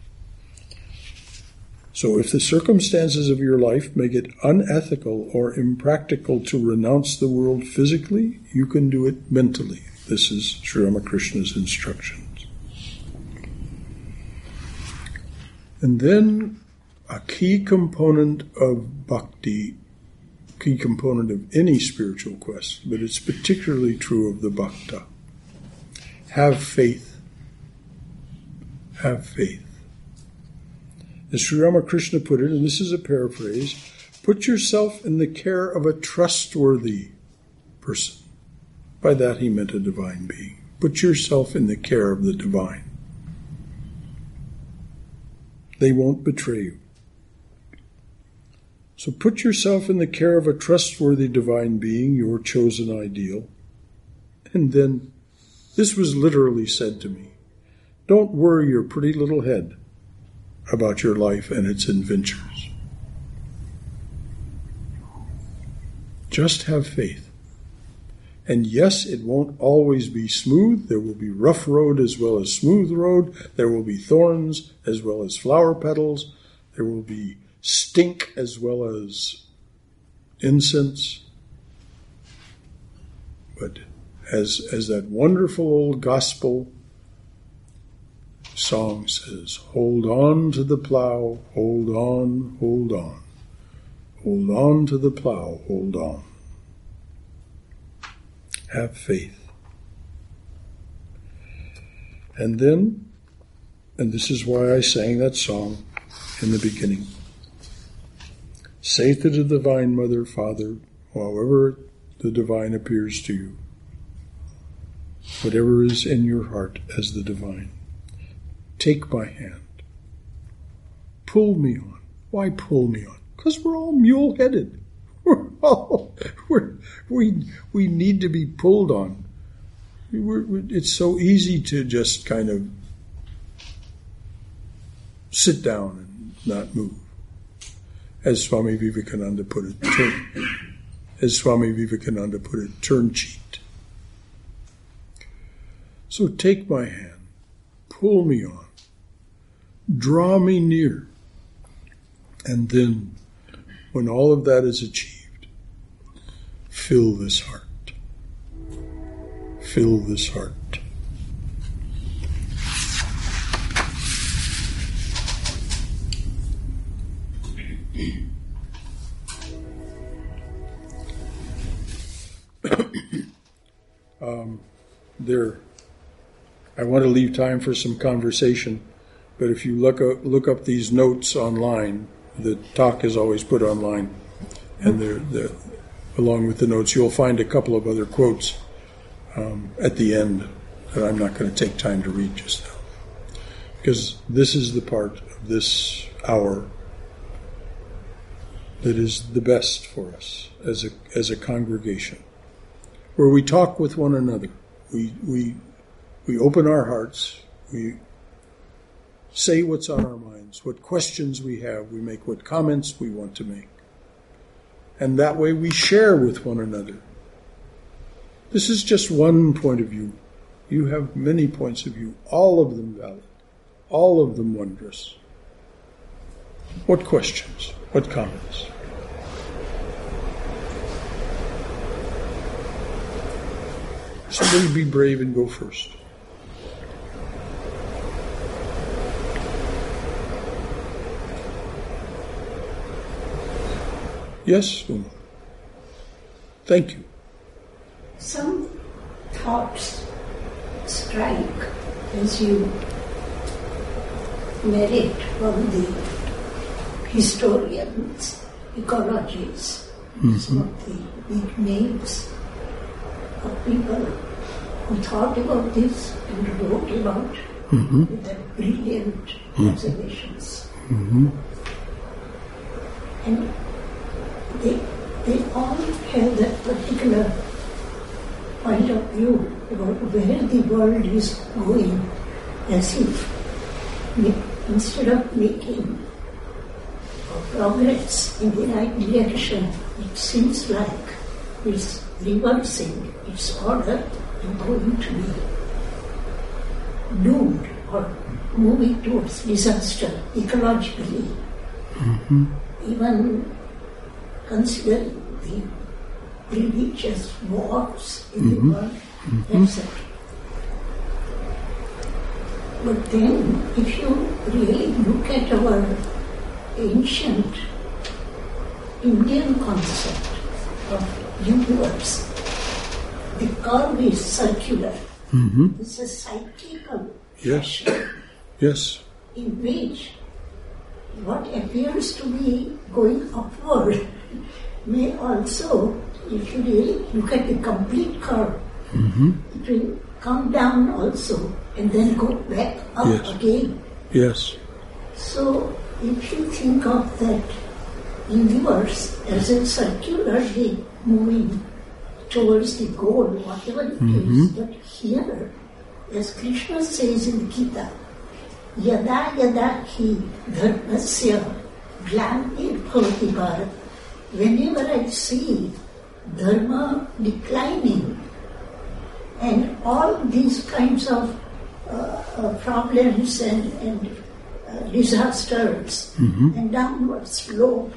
So if the circumstances of your life make it unethical or impractical to renounce the world physically, you can do it mentally. This is Sri Ramakrishna's instructions. And then a key component of bhakti, key component of any spiritual quest, but it's particularly true of the bhakta. Have faith. Have faith. As Sri Ramakrishna put it, and this is a paraphrase, put yourself in the care of a trustworthy person. By that he meant a divine being. Put yourself in the care of the divine. They won't betray you. So put yourself in the care of a trustworthy divine being, your chosen ideal. And then, this was literally said to me, don't worry your pretty little head about your life and its adventures. Just have faith. And yes, it won't always be smooth. There will be rough road as well as smooth road. There will be thorns as well as flower petals. There will be stink as well as incense. But as that wonderful old gospel song says, hold on to the plow, hold on, hold on. Hold on to the plow, hold on. Have faith. And then, and this is why I sang that song in the beginning, say to the Divine Mother, Father, however the divine appears to you, whatever is in your heart as the divine, take my hand. Pull me on. Why pull me on? Because we're all mule-headed. We need to be pulled on. It's so easy to just kind of sit down and not move. As Swami Vivekananda put it, turn cheat. So take my hand, pull me on, draw me near, and then, when all of that is achieved, fill this heart. Fill this heart. I want to leave time for some conversation, but if you look up these notes online, the talk is always put online, and they're along with the notes, you'll find a couple of other quotes at the end that I'm not going to take time to read just now, because this is the part of this hour that is the best for us as a congregation, where we talk with one another. We open our hearts. We say what's on our minds, what questions we have. We make what comments we want to make. And that way we share with one another. This is just one point of view. You have many points of view, all of them valid, all of them wondrous. What questions? What comments? Somebody be brave and go first. Yes, Uma. Thank you. Some thoughts strike as you narrate from the historians, ecologists, some of the big names. of people who thought about this and wrote about with their brilliant observations. And they all have that particular point of view about where the world is going, as if instead of making progress in the right direction, it seems like it's reversing its order and going to be doomed or moving towards disaster ecologically. Even considering the religious wars in the world, etc. But then, if you really look at our ancient Indian concept of universe, the curve is circular. It's a cyclical fashion Yes. in which what appears to be going upward may also, if you really look at the complete curve, it will come down also and then go back up again. Yes. So if you think of that universe as a circularly moving towards the goal, whatever it is, but here, as Krishna says in Gita, yada yada hi dharmasya glanir bhavati bharat. Whenever I see dharma declining and all these kinds of problems and disasters and downward slope,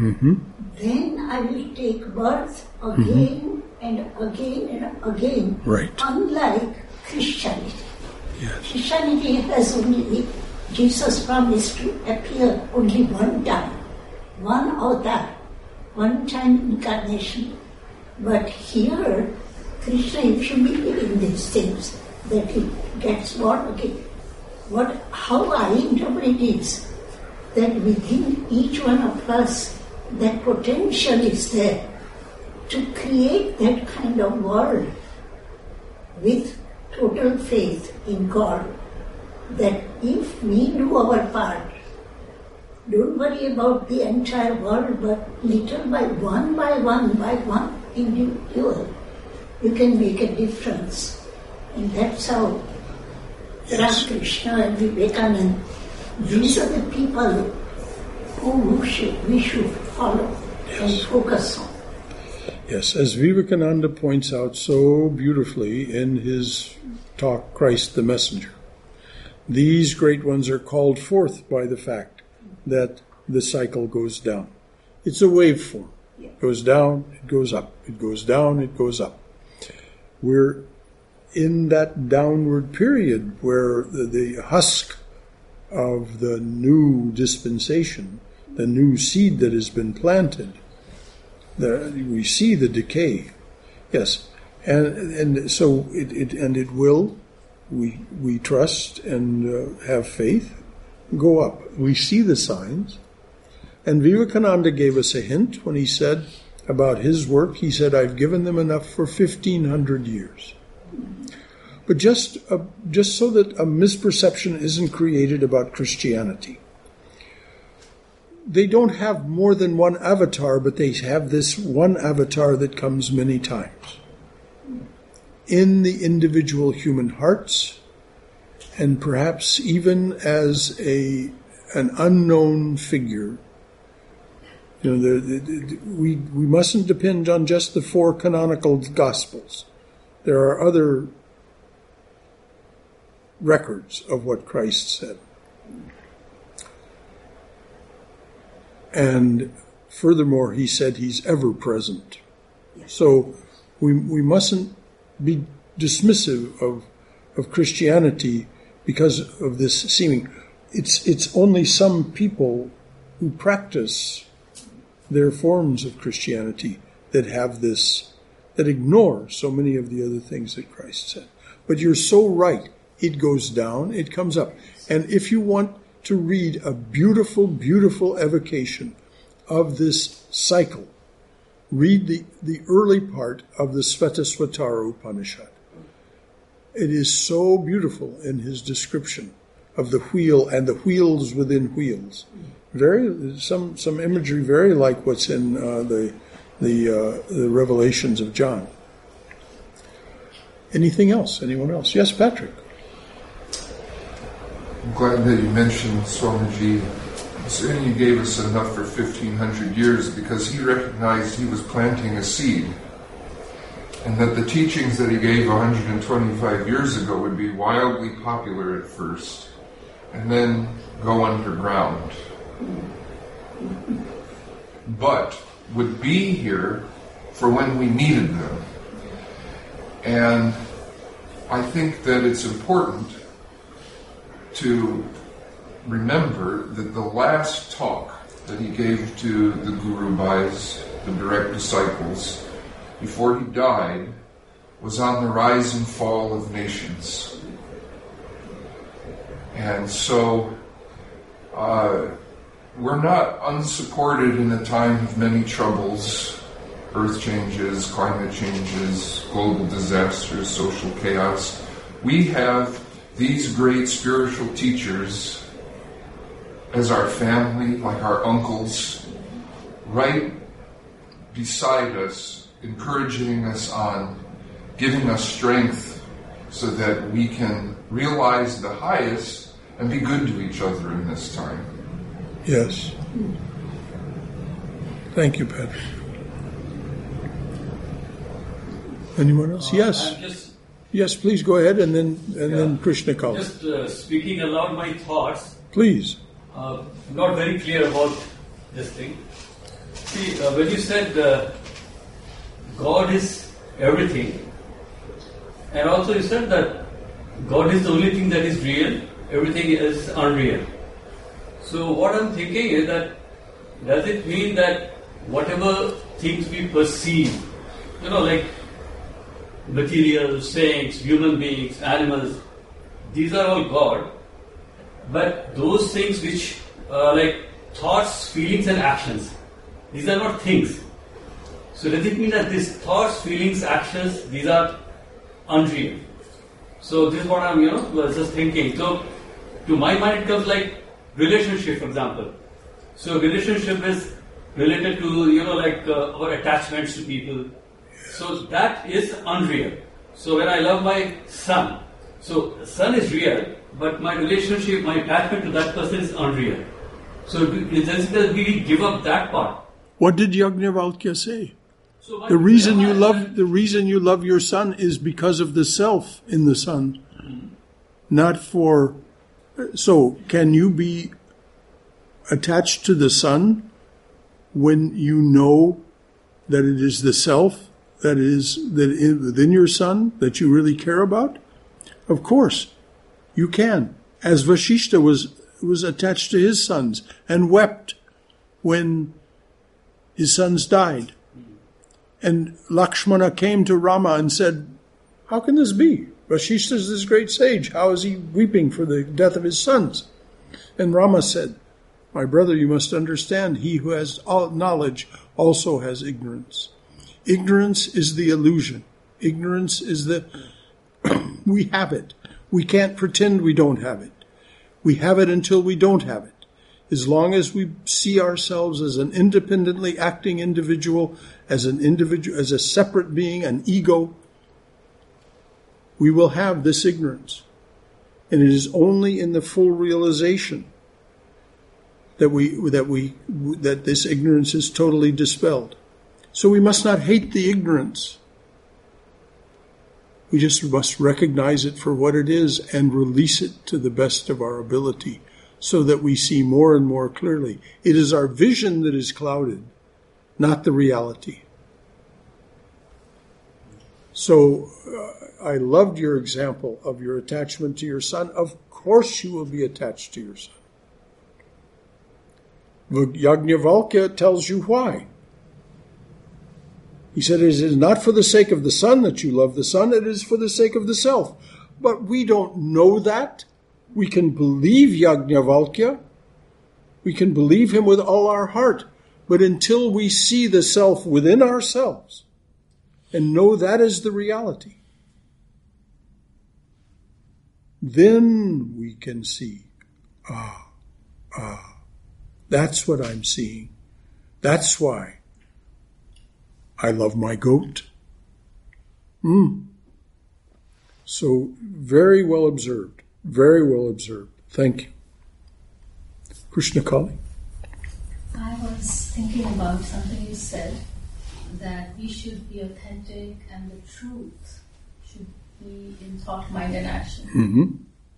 then I will take birth again and again and again. Right. Unlike Christianity. Yes. Christianity has only, Jesus promised to appear only one time, one avatar, one time incarnation. But here, Krishna, if you believe in these things, that he gets born again. How I interpret is that within each one of us, that potential is there to create that kind of world with total faith in God, that if we do our part, don't worry about the entire world, but little by one individual, you can make a difference. And that's how Ramakrishna and Vivekananda, these are the people who we should follow and focus on. Yes, as Vivekananda points out so beautifully in his talk, Christ the Messenger, these great ones are called forth by the fact that the cycle goes down. It's a waveform. It goes down, it goes up. It goes down, it goes up. We're in that downward period where the husk of the new dispensation, the new seed that has been planted, we see the decay. Yes, and so it will. We trust and have faith. Go up. We see the signs. And Vivekananda gave us a hint when he said about his work. He said, "I've given them enough for 1,500 years." But just so that a misperception isn't created about Christianity. They don't have more than one avatar, but they have this one avatar that comes many times. In the individual human hearts, and perhaps even as an unknown figure. We mustn't depend on just the 4 canonical Gospels. There are other records of what Christ said. And furthermore, he said he's ever present. So we mustn't be dismissive of Christianity because of this seeming. It's only some people who practice their forms of Christianity that have this, that ignore so many of the other things that Christ said. But you're so right. It goes down, it comes up. And if you want to read a beautiful, beautiful evocation of this cycle, read the early part of the Svetasvatara Upanishad. It is so beautiful in his description of the wheel and the wheels within wheels. Very some imagery very like what's in the Revelations of John. Anything else? Anyone else? Yes, Patrick. I'm glad that you mentioned Swamiji. Saying you gave us enough for 1,500 years because he recognized he was planting a seed, and that the teachings that he gave 125 years ago would be wildly popular at first, and then go underground. But would be here for when we needed them. And I think that it's important to remember that the last talk that he gave to the Guru Bhais, the direct disciples, before he died, was on the rise and fall of nations. And so we're not unsupported in a time of many troubles, earth changes, climate changes, global disasters, social chaos. We have these great spiritual teachers as our family, like our uncles, right beside us, encouraging us on, giving us strength so that we can realize the highest and be good to each other in this time. Yes. Thank you, Patrick. Anyone else? Yes. Yes, please go ahead, and then Krishna calls. Just speaking aloud my thoughts. Please. Not very clear about this thing. See, when you said God is everything, and also you said that God is the only thing that is real, everything is unreal. So what I'm thinking is that, does it mean that whatever things we perceive, like material, saints, human beings, animals, these are all God, but those things which like thoughts, feelings and actions, these are not things. So does it mean that these thoughts, feelings, actions, these are unreal? So this is what I'm, was just thinking. So to my mind it comes like relationship, for example. So relationship is related to, our attachments to people. So that is unreal. So when I love my son, so son is real, but my relationship, my attachment to that person is unreal. So does we give up that part? What did Yajnavalkya say? So the reason you love your son is because of the self in the son, not for. So can you be attached to the son when you know that it is the self that is within your son that you really care about? Of course, you can. As Vashishta was attached to his sons and wept when his sons died. And Lakshmana came to Rama and said, how can this be? Vashishta is this great sage. How is he weeping for the death of his sons? And Rama said, my brother, you must understand, he who has all knowledge also has ignorance. Ignorance is the illusion. Ignorance is we have it. We can't pretend we don't have it. We have it until we don't have it. As long as we see ourselves as an independently acting individual, as a separate being, an ego, we will have this ignorance. And it is only in the full realization that this ignorance is totally dispelled. So we must not hate the ignorance. We just must recognize it for what it is and release it to the best of our ability so that we see more and more clearly. It is our vision that is clouded, not the reality. So I loved your example of your attachment to your son. Of course you will be attached to your son. Yajnavalkya tells you why. He said, it is not for the sake of the son that you love the son, it is for the sake of the self. But we don't know that. We can believe Yajnavalkya. We can believe him with all our heart. But until we see the self within ourselves and know that is the reality, then we can see, that's what I'm seeing. That's why I love my goat. So very well observed. Very well observed. Thank you. Krishna Kali. I was thinking about something you said, that we should be authentic and the truth should be in thought, mind, and action. Mm-hmm.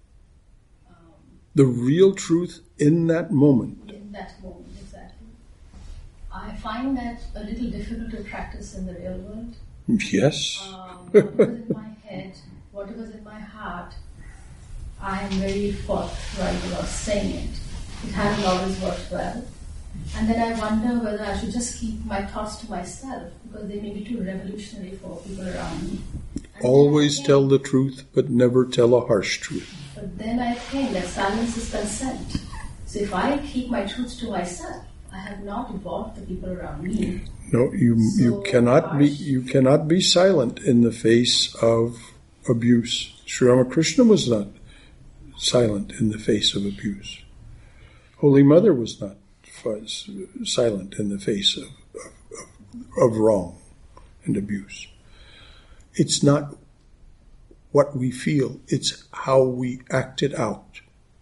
The real truth in that moment. In that moment, exactly. I find that a little difficult to practice in the real world. Yes. What was in my head, what was in my heart, I am very forthright about saying it. It hasn't always worked well. And then I wonder whether I should just keep my thoughts to myself, because they may be too revolutionary for people around me. And Always tell the truth, but never tell a harsh truth. But then I think that silence is consent. So if I keep my truths to myself, I have not evolved the people around me. No, you cannot be silent in the face of abuse. Sri Ramakrishna was not silent in the face of abuse. Holy Mother was not silent in the face of wrong and abuse. It's not what we feel, it's how we act it out.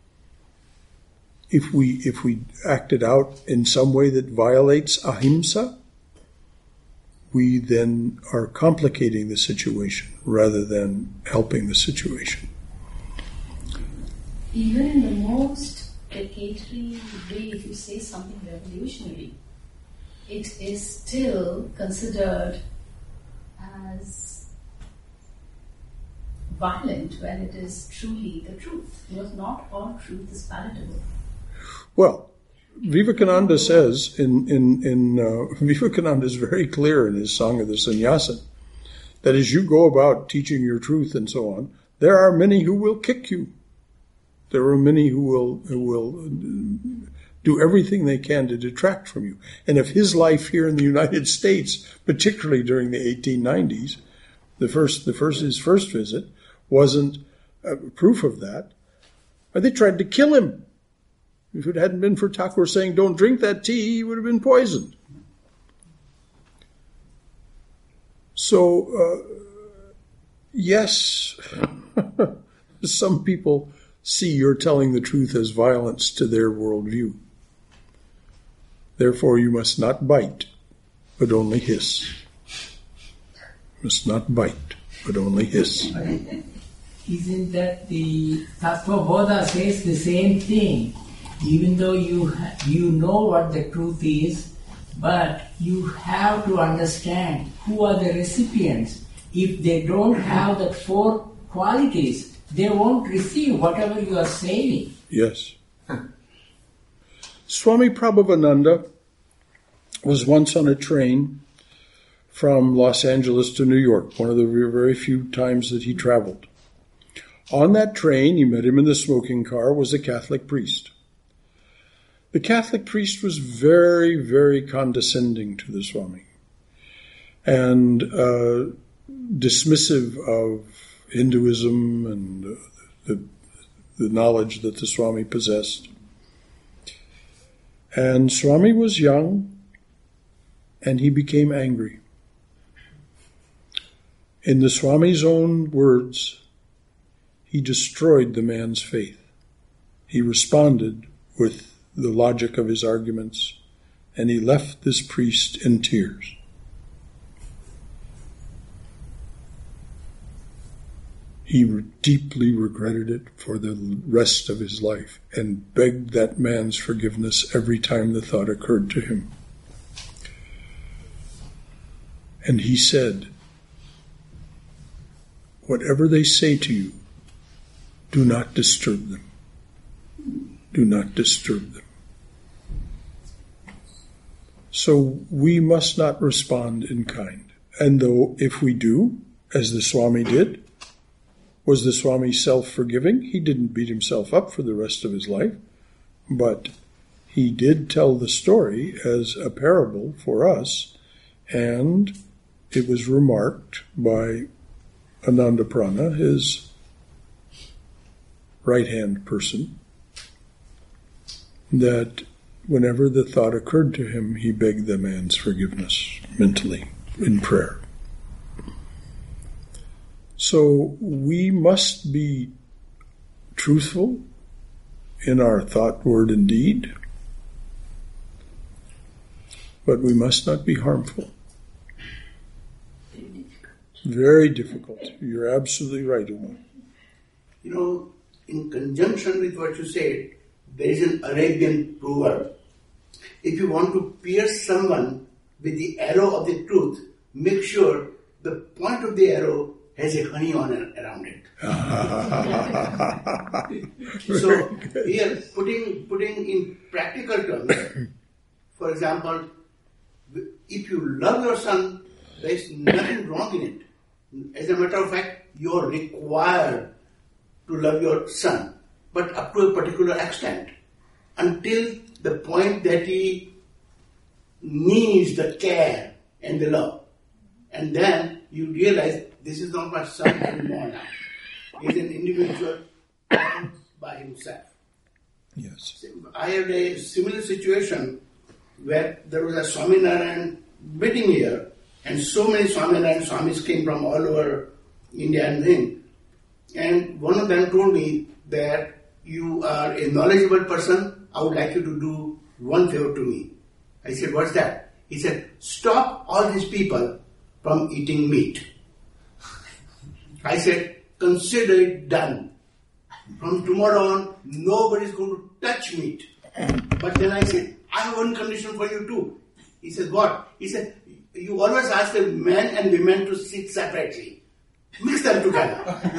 If we act it out in some way that violates ahimsa, we then are complicating the situation rather than helping the situation. Even in the most placatory way, if you say something revolutionary, it is still considered as violent when it is truly the truth. Because not all truth is palatable. Well, Vivekananda says Vivekananda is very clear in his Song of the Sannyasin that as you go about teaching your truth and so on, there are many who will kick you. There are many who will do everything they can to detract from you. And if his life here in the United States, particularly during the 1890s, his first visit wasn't proof of that, they tried to kill him. If it hadn't been for Thakur saying, "Don't drink that tea," he would have been poisoned. So, yes, some people see you're telling the truth as violence to their worldview. Therefore, you must not bite, but only hiss. You must not bite, but only hiss. Isn't that the Tattva-bodha says the same thing? Even though you know what the truth is, but you have to understand who are the recipients. If they don't have the four qualities, they won't receive whatever you are saying. Yes. Swami Prabhavananda was once on a train from Los Angeles to New York, one of the very few times that he traveled. On that train, you met him in the smoking car, was a Catholic priest. The Catholic priest was very, very condescending to the Swami and dismissive of Hinduism and the knowledge that the Swami possessed. And Swami was young, and he became angry. In the Swami's own words, he destroyed the man's faith. He responded with the logic of his arguments, and he left this priest in tears. He deeply regretted it for the rest of his life and begged that man's forgiveness every time the thought occurred to him. And he said, "Whatever they say to you, do not disturb them. Do not disturb them." So we must not respond in kind. And though if we do, as the Swami did, was the Swami self-forgiving? He didn't beat himself up for the rest of his life, but he did tell the story as a parable for us, and it was remarked by Anandaprana, his right-hand person, that whenever the thought occurred to him, he begged the man's forgiveness mentally in prayer. So we must be truthful in our thought, word, and deed, but we must not be harmful. Very difficult. You're absolutely right, Uma. You know, in conjunction with what you said, there is an Arabian proverb. If you want to pierce someone with the arrow of the truth, make sure the point of the arrow has a honey on it, around it. So here, putting in practical terms, for example, if you love your son, there is nothing wrong in it. As a matter of fact, you are required to love your son, but up to a particular extent, until the point that he needs the care and the love. And then you realize this is not my son anymore now. He's an individual by himself. Yes. I had a similar situation where there was a Swaminarayan meeting here, and so many Swaminarayan Swamis came from all over India and things. And one of them told me that you are a knowledgeable person, I would like you to do one favor to me. I said, what's that? He said, stop all these people from eating meat. I said, consider it done. From tomorrow on, nobody's going to touch meat. But then I said, I have one condition for you too. He said, what? He said, you always ask the men and women to sit separately. Mix them together.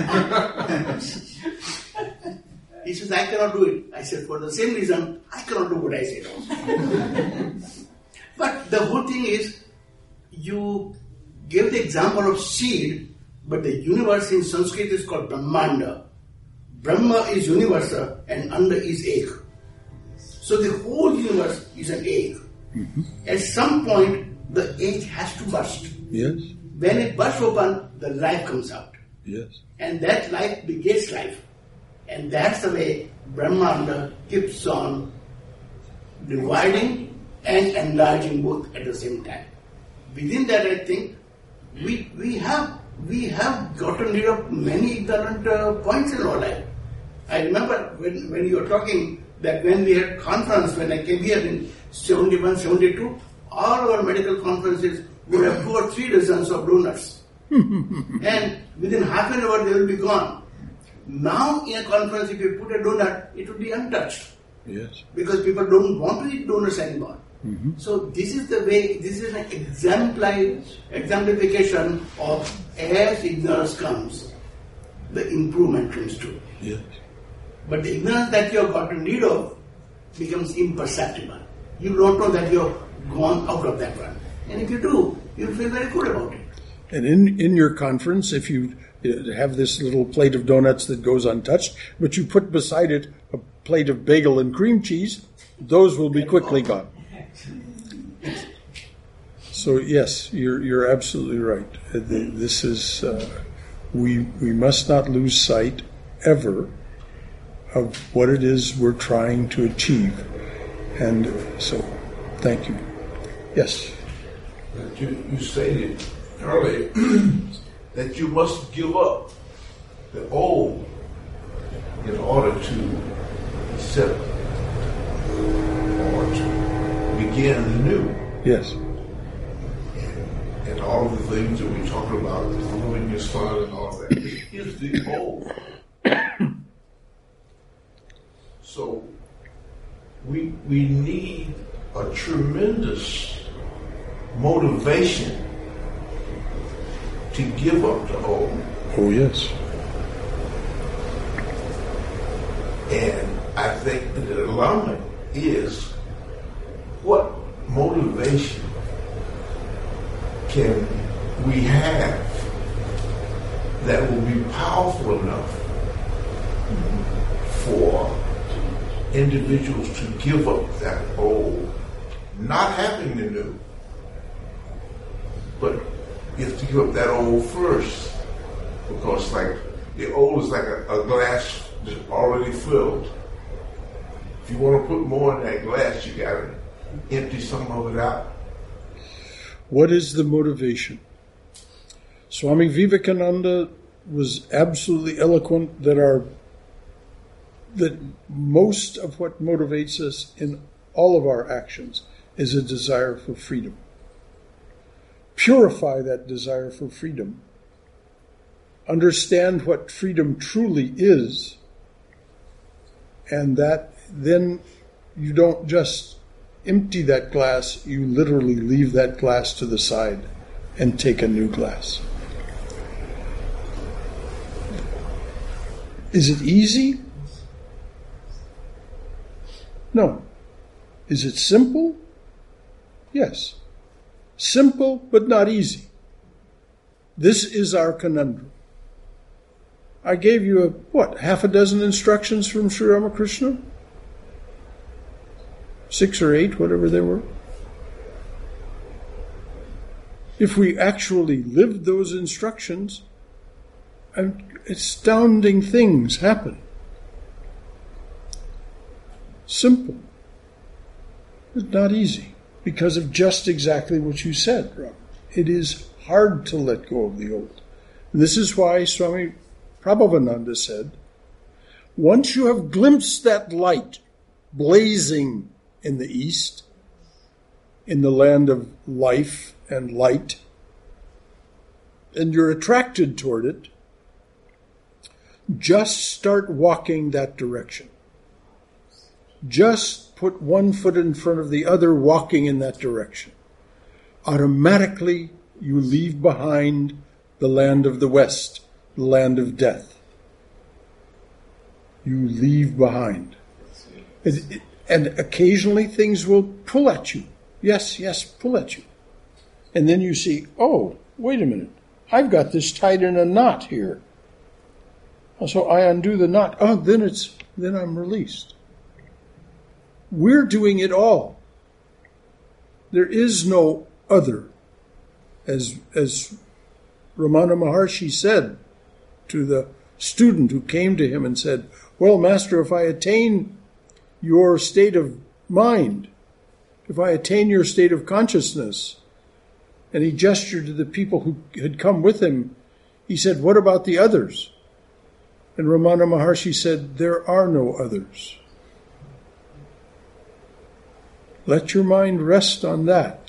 He says, I cannot do it. I said, for the same reason, I cannot do what I said also. But the whole thing is, you gave the example of seed, but the universe in Sanskrit is called Brahmanda. Brahma is universal and Anda is egg. So the whole universe is an egg. Mm-hmm. At some point, the egg has to burst. Yes. When it bursts open, the life comes out. Yes. And that life begets life. And that's the way Brahmanda keeps on dividing and enlarging both at the same time. Within that, I think, we have gotten rid of many ignorant points in our life. I remember when you were talking that when we had conference, when I came here in 71, 72, all our medical conferences would have 2 or 3 dozens of donors. And within half an hour, they will be gone. Now, in a conference, if you put a donut, it will be untouched. Yes. Because people don't want to eat donuts anymore. Mm-hmm. So this is the way, this is an exemplification of as ignorance comes, the improvement comes too. Yes. But the ignorance that you have gotten rid of becomes imperceptible. You don't know that you have gone out of that one. And if you do, you'll feel very good about it. And in your conference, if you have this little plate of donuts that goes untouched, but you put beside it a plate of bagel and cream cheese, those will be quickly gone. So yes, you're absolutely right. This is we must not lose sight ever of what it is we're trying to achieve. And so, thank you. Yes. You stated earlier that you must give up the old in order to accept or to begin the new. Yes. And all of the things that we talk about, following your son and all that, is the old. So we need a tremendous motivation to give up the old. Oh, yes. And I think the dilemma is what motivation can we have that will be powerful enough for individuals to give up that old, not having the new, but you have to give up that old first, because like the old is like a glass that's already filled. If you want to put more in that glass, you got to empty some of it out. What is the motivation? Swami Vivekananda was absolutely eloquent that most of what motivates us in all of our actions is a desire for freedom. Purify that desire for freedom. Understand what freedom truly is, and that then you don't just empty that glass, you literally leave that glass to the side and take a new glass. Is it easy? No. Is it simple? Yes. Simple, but not easy. This is our conundrum. I gave you half a dozen instructions from Sri Ramakrishna? 6 or 8, whatever they were. If we actually lived those instructions, astounding things happen. Simple, but not easy, because of just exactly what you said, Rob. It is hard to let go of the old. And this is why Swami Prabhavananda said, once you have glimpsed that light blazing in the east, in the land of life and light, and you're attracted toward it, just start walking that direction. Just put one foot in front of the other, walking in that direction. Automatically, you leave behind the land of the West, the land of death. You leave behind. And occasionally things will pull at you. Yes, pull at you. And then you see, oh, wait a minute. I've got this tied in a knot here. So I undo the knot. Oh, then I'm released. We're doing it all. There is no other. As Ramana Maharshi said to the student who came to him and said, well, Master, if I attain your state of mind, if I attain your state of consciousness, and he gestured to the people who had come with him, he said, what about the others? And Ramana Maharshi said, there are no others. Let your mind rest on that.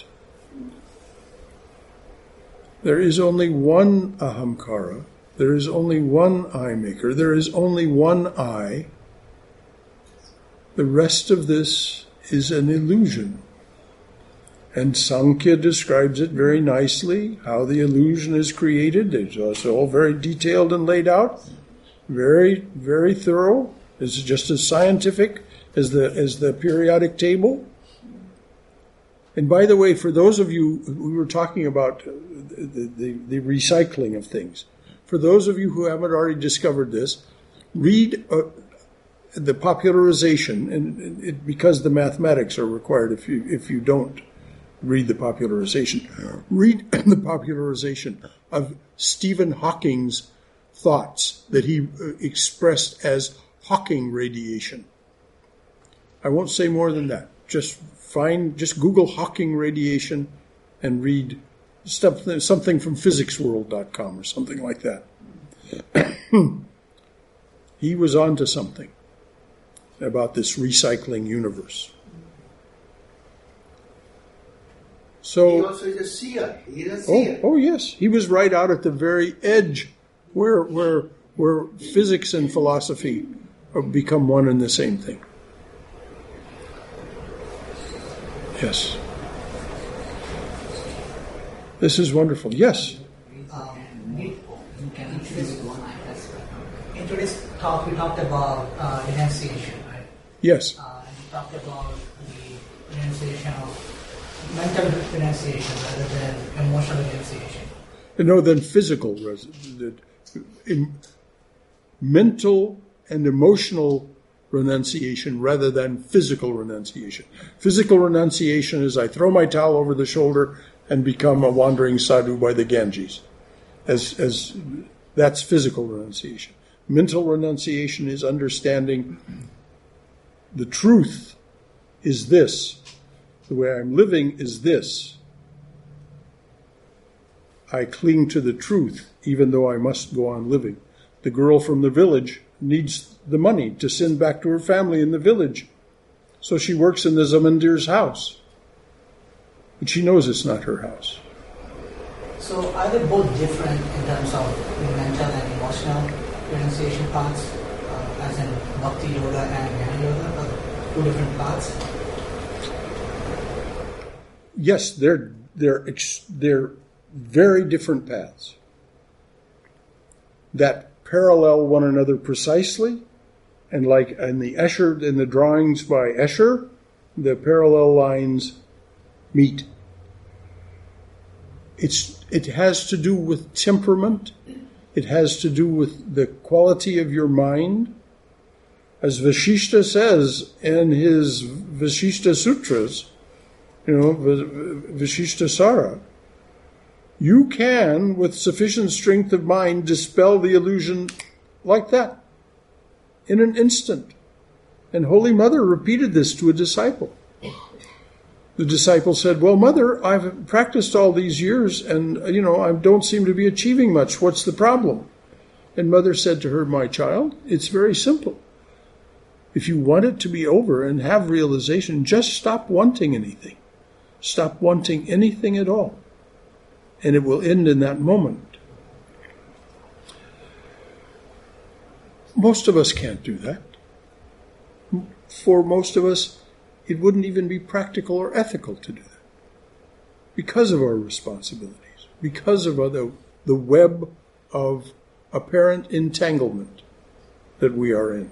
There is only one ahamkara. There is only one eye maker. There is only one I. The rest of this is an illusion. And Sankhya describes it very nicely, how the illusion is created. It's all very detailed and laid out. Very, very thorough. It's just as scientific as the periodic table. And by the way, for those of you, we were talking about the recycling of things. For those of you who haven't already discovered this, read the popularization, and because the mathematics are required if you don't read the popularization. Read the popularization of Stephen Hawking's thoughts that he expressed as Hawking radiation. I won't say more than that. Just Google Hawking radiation and read something from physicsworld.com or something like that. He was onto something about this recycling universe. So, he also is a seer. He is a seer. Oh yes, he was right out at the very edge where physics and philosophy have become one and the same thing. Yes. This is wonderful. Yes. In today's talk, we talked about renunciation, right? Yes. We talked about the renunciation of mental renunciation rather than emotional renunciation. No, then physical. Mental and emotional renunciation rather than physical renunciation. Physical renunciation is I throw my towel over the shoulder and become a wandering sadhu by the Ganges. As that's physical renunciation. Mental renunciation is understanding the truth is this. The way I'm living is this. I cling to the truth even though I must go on living. The girl from the village needs the money to send back to her family in the village. So she works in the Zamandir's house. But she knows it's not her house. So are they both different in terms of mental and emotional renunciation paths, as in Bhakti Yoga and Jnana Yoga, or two different paths? Yes, they're very different paths that parallel one another precisely, and like in the drawings by Escher, the parallel lines meet. It has to do with temperament. It has to do with the quality of your mind. As Vashishta says in his Vashishta Sutras, Vashishta Sara, you can, with sufficient strength of mind, dispel the illusion like that, in an instant. And Holy Mother repeated this to a disciple. The disciple said, well, Mother, I've practiced all these years and, I don't seem to be achieving much. What's the problem? And Mother said to her, my child, it's very simple. If you want it to be over and have realization, just stop wanting anything. Stop wanting anything at all. And it will end in that moment. Most of us can't do that. For most of us, it wouldn't even be practical or ethical to do that because of our responsibilities, because of the web of apparent entanglement that we are in.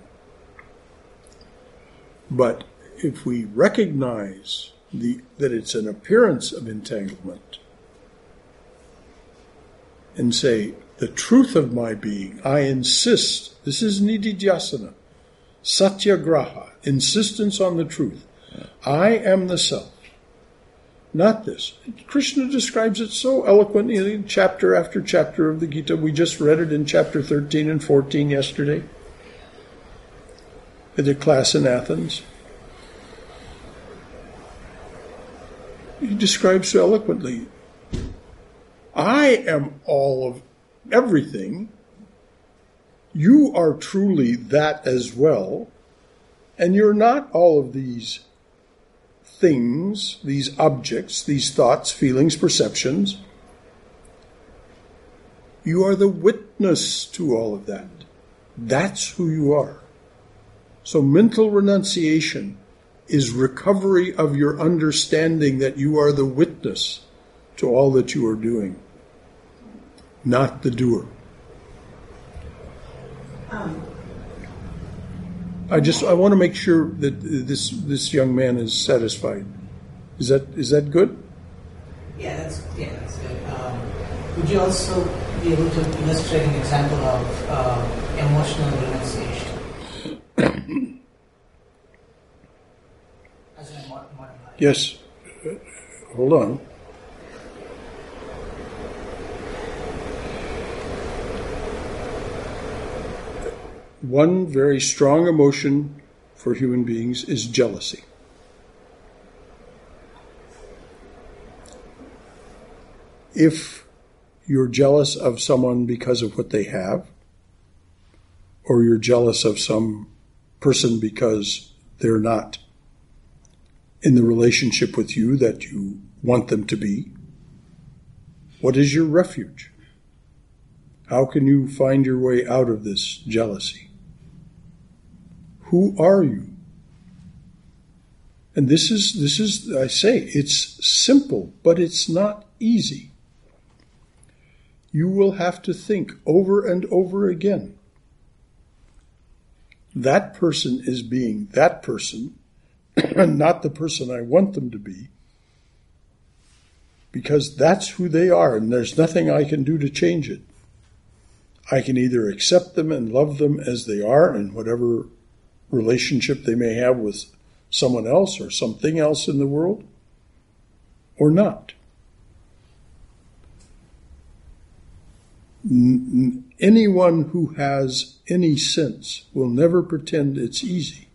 But if we recognize that it's an appearance of entanglement and say, the truth of my being, I insist, this is nididhyasana, satyagraha, insistence on the truth. I am the self, not this. Krishna describes it so eloquently in chapter after chapter of the Gita. We just read it in chapter 13 and 14 yesterday at the class in Athens. He describes so eloquently, I am all of everything. You are truly that as well. And you're not all of these things, these objects, these thoughts, feelings, perceptions. You are the witness to all of that. That's who you are. So mental renunciation is recovery of your understanding that you are the witness to all that you are doing, not the doer. I want to make sure that this young man is satisfied. Is that good? Yeah, that's good. Would you also be able to illustrate an example of emotional renunciation? As in Yes. Hold on. One very strong emotion for human beings is jealousy. If you're jealous of someone because of what they have, or you're jealous of some person because they're not in the relationship with you that you want them to be, what is your refuge? How can you find your way out of this jealousy? Who are you? And this is, I say, it's simple, but it's not easy. You will have to think over and over again. That person is being that person, and not the person I want them to be, because that's who they are, and there's nothing I can do to change it. I can either accept them and love them as they are in whatever relationship they may have with someone else or something else in the world, or not. Anyone who has any sense will never pretend it's easy.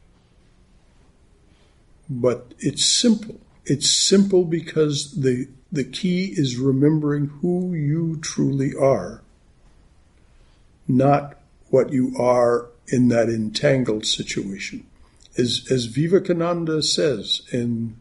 But it's simple. It's simple because the key is remembering who you truly are, not what you are in that entangled situation. As Vivekananda says in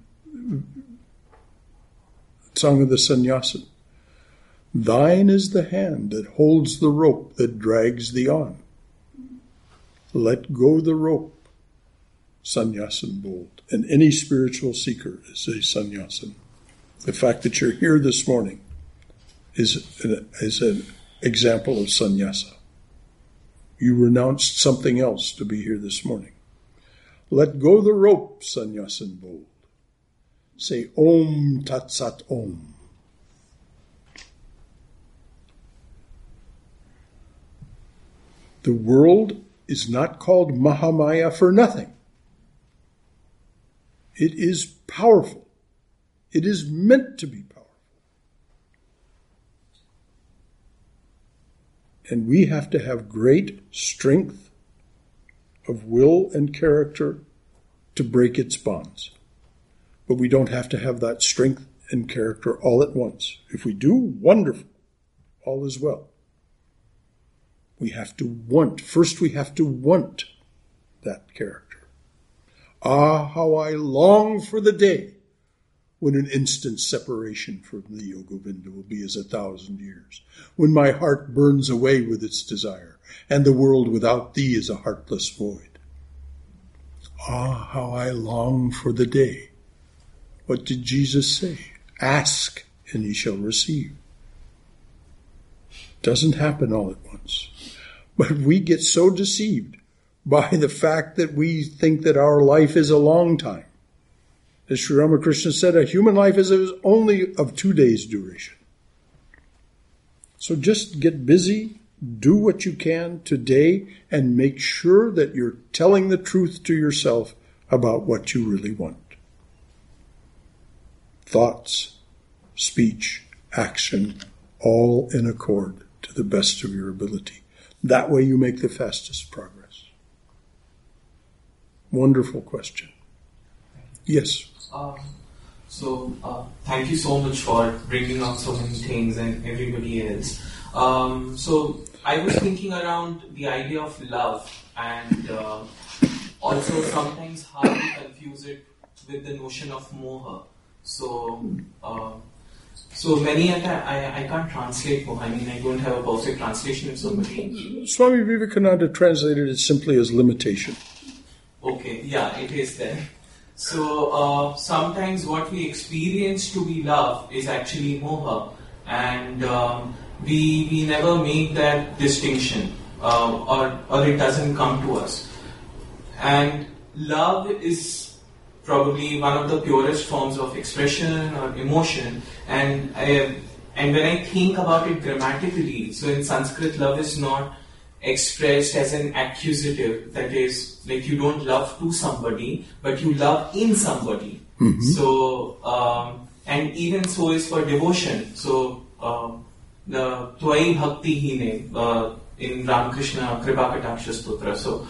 Song of the Sannyasin, thine is the hand that holds the rope that drags thee on. Let go the rope, sannyasin bold. And any spiritual seeker is a sannyasin. The fact that you're here this morning is an example of sannyasa. You renounced something else to be here this morning. Let go the rope, sannyasin bold. Say Om Tat Sat Om. The world is not called Mahamaya for nothing. It is powerful. It is meant to be powerful. And we have to have great strength of will and character to break its bonds. But we don't have to have that strength and character all at once. If we do, wonderful. All is well. We have to want. First we have to want that character. Ah, how I long for the day when an instant separation from thee, O Govinda, will be as 1,000 years, when my heart burns away with its desire, and the world without thee is a heartless void. Ah, how I long for the day. What did Jesus say? Ask, and ye shall receive. Doesn't happen all at once. But we get so deceived by the fact that we think that our life is a long time. As Sri Ramakrishna said, a human life is only of 2 days' duration. So just get busy, do what you can today, and make sure that you're telling the truth to yourself about what you really want. Thoughts, speech, action, all in accord to the best of your ability. That way you make the fastest progress. Wonderful question. Yes. Thank you so much for bringing up so many things and everybody else. So I was thinking around the idea of love and also sometimes how we confuse it with the notion of moha. So many I can't translate moha. I mean, I don't have a perfect translation of somebody. Swami Vivekananda translated it simply as limitation. Okay, yeah, it is there. So sometimes what we experience to be love is actually moha, and we never make that distinction, or it doesn't come to us. And love is probably one of the purest forms of expression or emotion, and when I think about it grammatically, so in Sanskrit, love is not expressed as an accusative, that is, like you don't love to somebody, but you love in somebody. Mm-hmm. So, and even so is for devotion. So, the Tvai Bhakti Hine in Ramakrishna Kripa Kataksha Stotra. So,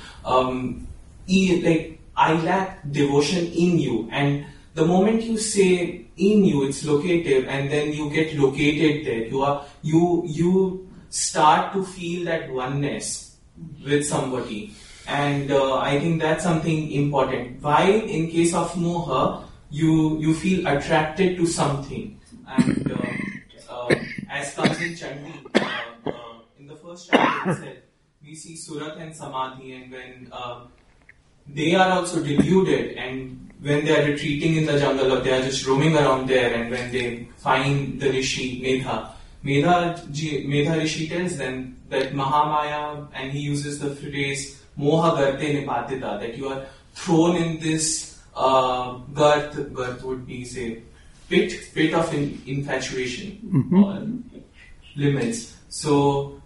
I lack devotion in you, and the moment you say in you, it's locative, and then you get located there. You start to feel that oneness with somebody, and I think that's something important. While in case of moha, you feel attracted to something, and as comes in Chandi, in the first chapter itself, we see Surat and Samadhi, and when they are also deluded, and when they are retreating in the jungle or they are just roaming around there, and when they find the Rishi Medha Rishi tells them that Mahamaya, and he uses the phrase Moha Garte Nipatita, that you are thrown in this girth would be, say, pit of infatuation, mm-hmm. or limits. So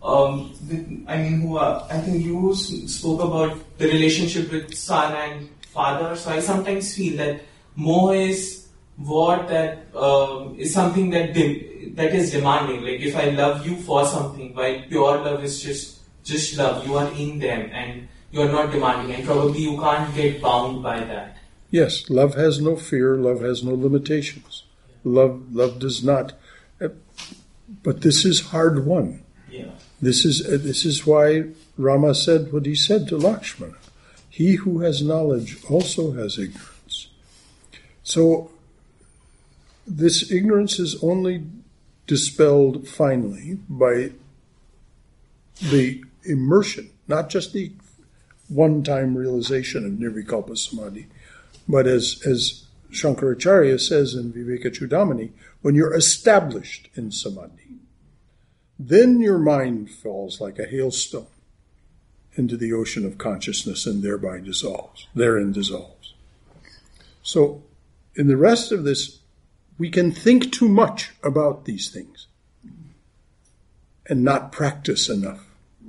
I think you spoke about the relationship with son and father. So I sometimes feel that moha is what that is something that is demanding. Like if I love you for something, while pure love is just love. You are in them and you are not demanding, and probably you can't get bound by that. Yes, love has no fear. Love has no limitations. Love does not. But this is hard won. Yeah. This is why Rama said what he said to Lakshmana. He who has knowledge also has ignorance. So this ignorance is only dispelled finally by the immersion, not just the one-time realization of Nirvikalpa Samadhi, but as Shankaracharya says in Vivekachudamani, when you're established in Samadhi, then your mind falls like a hailstone into the ocean of consciousness and therein dissolves. So in the rest of this, we can think too much about these things and not practice enough.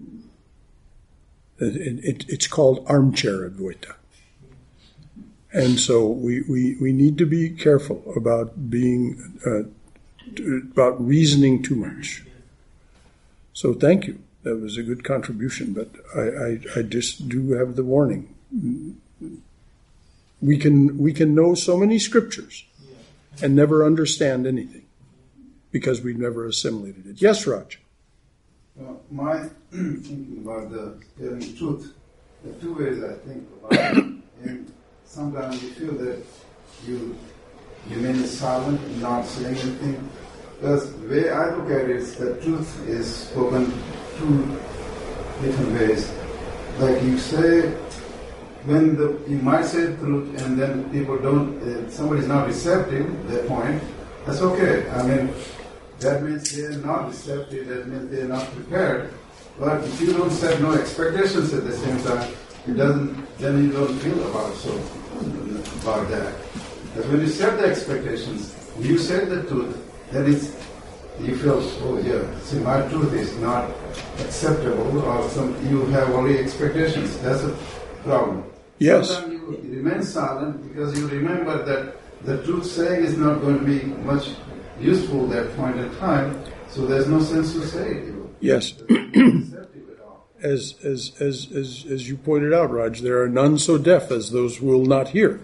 It's called armchair Advaita. And so we need to be careful about about reasoning too much. So thank you. That was a good contribution, but I just do have the warning. We can know so many scriptures and never understand anything because we've never assimilated it. Yes, Raj? My thinking about the telling truth, the two ways I think about it. And sometimes you feel that you remain silent, not saying anything. Because the way I look at it is that truth is spoken two different ways. Like you say, you might say the truth and then people don't, somebody's not receptive to their point, that's okay. I mean, that means they're not receptive, that means they're not prepared. But if you don't set no expectations at the same time, then you don't feel about that. But when you set the expectations, you say the truth, then you feel, oh yeah, see, my truth is not acceptable, or you have only expectations. That's a problem. Yes. Sometimes you remain silent because you remember that the truth saying is not going to be much useful at that point in time, so there's no sense to say it. Yes. As you pointed out, Raj, there are none so deaf as those who will not hear.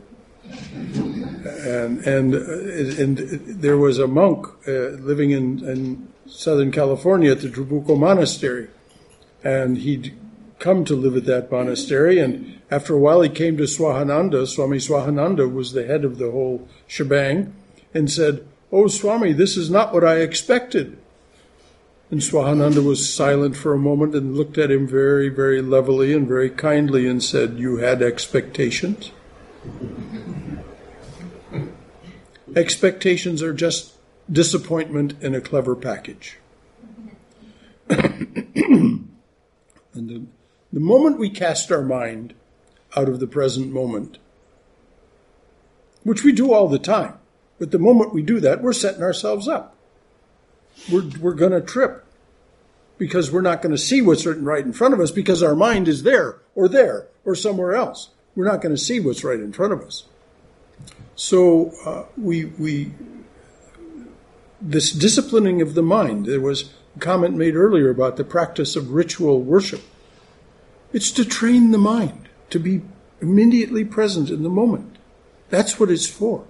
And there was a monk living in Southern California at the Trabuco Monastery, and he'd come to live at that monastery, and after a while he came to Swahananda. Swami Swahananda was the head of the whole shebang, and said, "Oh, Swami, this is not what I expected." And Swahananda was silent for a moment and looked at him very, very levelly and very kindly and said, "You had expectations?" Expectations are just disappointment in a clever package. And the moment we cast our mind out of the present moment, which we do all the time, but the moment we do that, we're setting ourselves up. We're going to trip because we're not going to see what's right in front of us because our mind is there or somewhere else. We're not going to see what's right in front of us. So this disciplining of the mind, there was a comment made earlier about the practice of ritual worship. It's to train the mind to be immediately present in the moment. That's what it's for.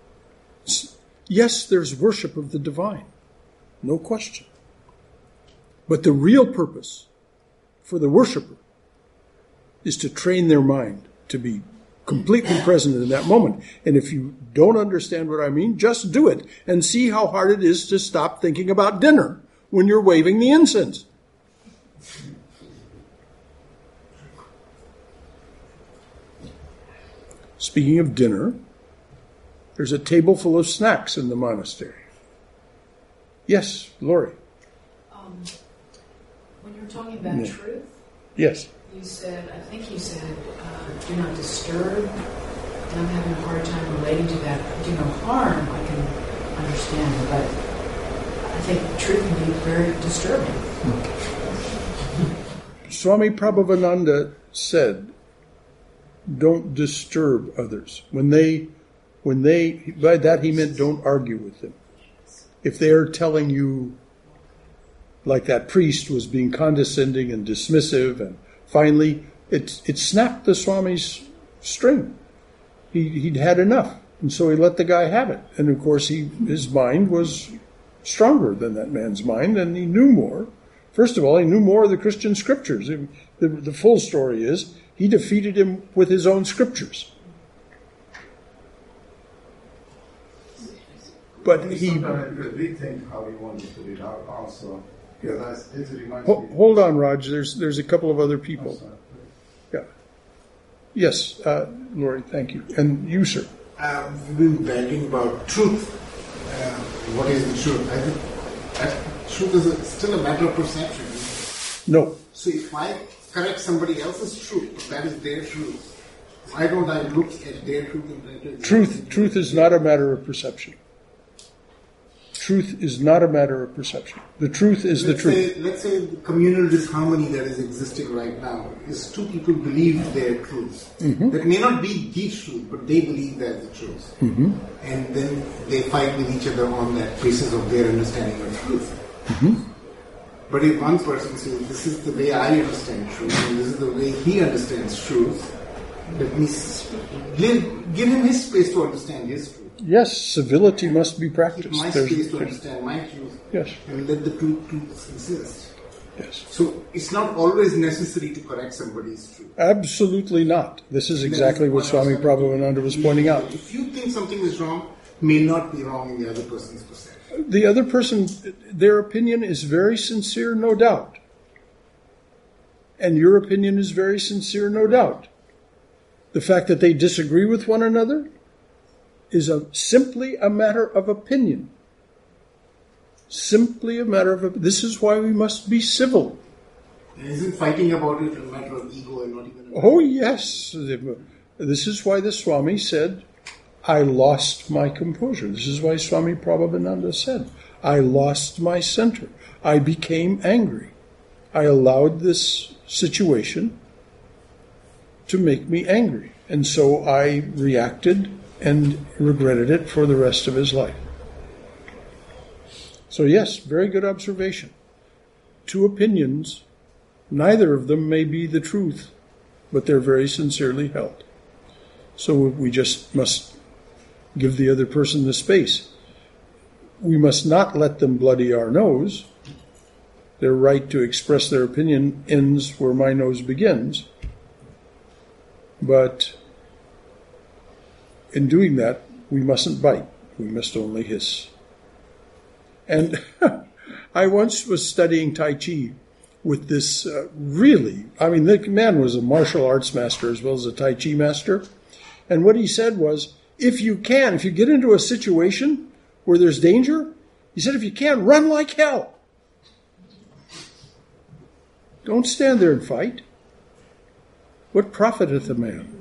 Yes, there's worship of the divine, no question. But the real purpose for the worshiper is to train their mind to be completely present in that moment. And if you don't understand what I mean, just do it and see how hard it is to stop thinking about dinner when you're waving the incense. Speaking of dinner, there's a table full of snacks in the monastery. Yes, Lori. When you were talking about truth, yes, you said, do not disturb. And I'm having a hard time relating to that. Do no harm, I can understand, but I think truth can be very disturbing. Swami Prabhavananda said, don't disturb others. When they, by that he meant don't argue with them. If they are telling you, like that priest was being condescending and dismissive, and finally it snapped the Swami's string. He'd had enough, and so he let the guy have it. And of course his mind was stronger than that man's mind, and he knew more. First of all, he knew more of the Christian scriptures. The full story is he defeated him with his own scriptures. But he sometimes rethink how we want to put it out also. Because it reminds me. Hold on, Raj. There's a couple of other people. Yeah. Yes, Laurie. Thank you. And you, sir. We've been banting about truth. What is the truth? I think truth is still a matter of perception. No. So if I correct somebody else's truth, that is their truth. Why don't I look at their truth and Truth is not a matter of perception. Truth is not a matter of perception. The truth is the truth. Let's say the communal disharmony that is existing right now is two people believe their truths. Mm-hmm. That may not be the truth, but they believe that's the truth. Mm-hmm. And then they fight with each other on that basis of their understanding of truth. Mm-hmm. But if one person says, this is the way I understand truth, and this is the way he understands truth, let me give him his space to understand his truth. Yes, civility must be practiced. My space to understand my truth. Yes. And let the truth exist. Yes. So it's not always necessary to correct somebody's truth. Absolutely not. This is exactly what Swami Prabhavananda was pointing out. If you think something is wrong, may not be wrong in the other person's perception. The other person, their opinion is very sincere, no doubt. And your opinion is very sincere, no doubt. The fact that they disagree with one another is simply a matter of opinion. Simply a matter of opinion. This is why we must be civil. And isn't fighting about it a matter of ego and not even... Oh, yes. This is why the Swami said, I lost my composure. This is why Swami Prabhavananda said, I lost my center. I became angry. I allowed this situation to make me angry. And so I reacted and regretted it for the rest of his life. So yes, very good observation. Two opinions, neither of them may be the truth, but they're very sincerely held. So we just must give the other person the space. We must not let them bloody our nose. Their right to express their opinion ends where my nose begins. But in doing that, we mustn't bite. We must only hiss. And I once was studying Tai Chi with this the man was a martial arts master as well as a Tai Chi master. And what he said was, if you get into a situation where there's danger, he said, if you can, run like hell. Don't stand there and fight. What profiteth a man?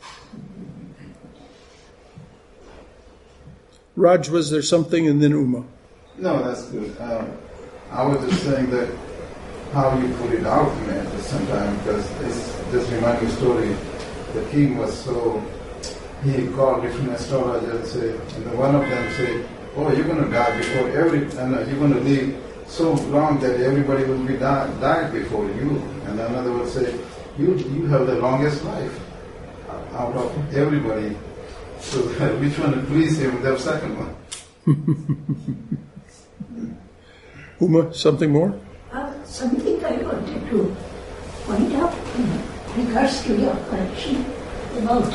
Raj, was there something, and then Uma? No, that's good. I was just saying that how you put it out, man, at some time, because it's just reminds me of a story. The king was he called different astrologers and one of them said, oh, you're going to die before you're going to live so long that everybody will be died before you. And another would say, you have the longest life out of everybody. So which one would please him? The second one. Uma, something more? Something I wanted to point out in regards to your question about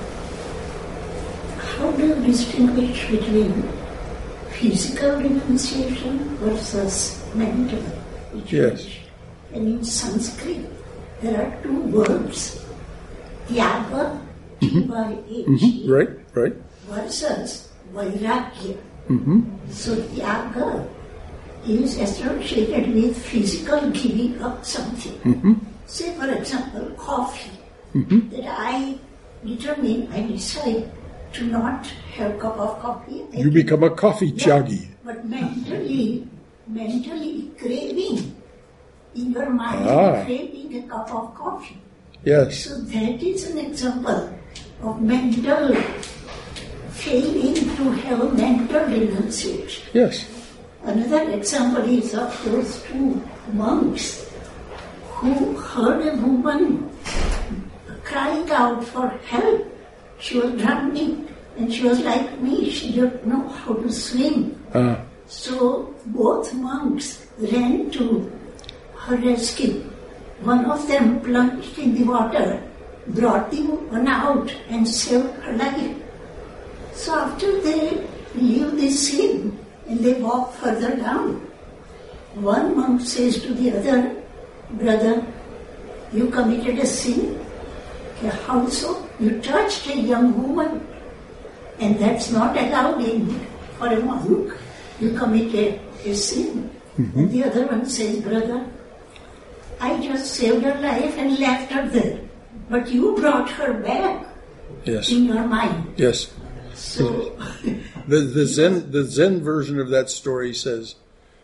how do you distinguish between physical renunciation versus mental renunciation? Yes. And in Sanskrit, there are two words, tyaga, T-Y-A-G, Right. versus vairagya. Mm-hmm. So tyaga is associated with physical giving up something. Mm-hmm. Say, for example, coffee. Mm-hmm. That I decide to not have a cup of coffee. You become a coffee tyagi. But mentally craving in your mind craving a cup of coffee. Yes. So that is an example of mental failing to have a mental renunciation. Yes. Another example is of those two monks who heard a woman crying out for help. She was drowning and she was like me, she didn't know how to swim. So both monks ran to her rescue. One of them plunged in the water, brought the woman out and saved her life. So after they leave the scene and they walk further down, one monk says to the other, brother, you committed a sin. How so? You touched a young woman, and that's not allowed for a monk. You committed a sin. And the other one says, brother, I just saved her life and left her there. But you brought her back in your mind. Yes. So the Zen version of that story says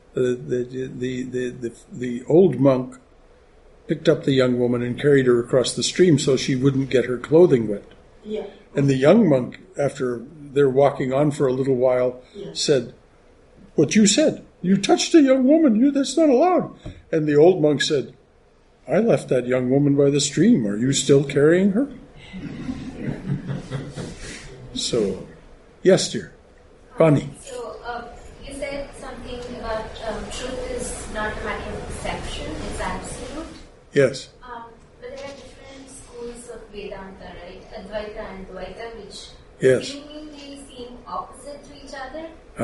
the old monk picked up the young woman and carried her across the stream so she wouldn't get her clothing wet. Yeah. And the young monk, after they're walking on for a little while, said, what you said, you touched a young woman, that's not allowed. And the old monk said, I left that young woman by the stream. Are you still carrying her? So, yes, dear. Bonnie. So, you said something about truth is not a matter of perception, it's absolute. Yes. But there are different schools of Vedanta, right? Advaita and Dvaita, which seemingly seem opposite to each other.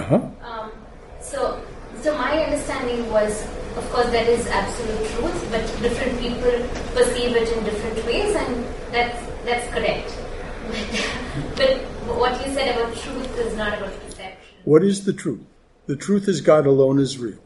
So my understanding was, of course, that is absolute truth, but different people perceive it in different ways, and that's correct. But what you said about truth is not about perception. What is the truth? The truth is God alone is real.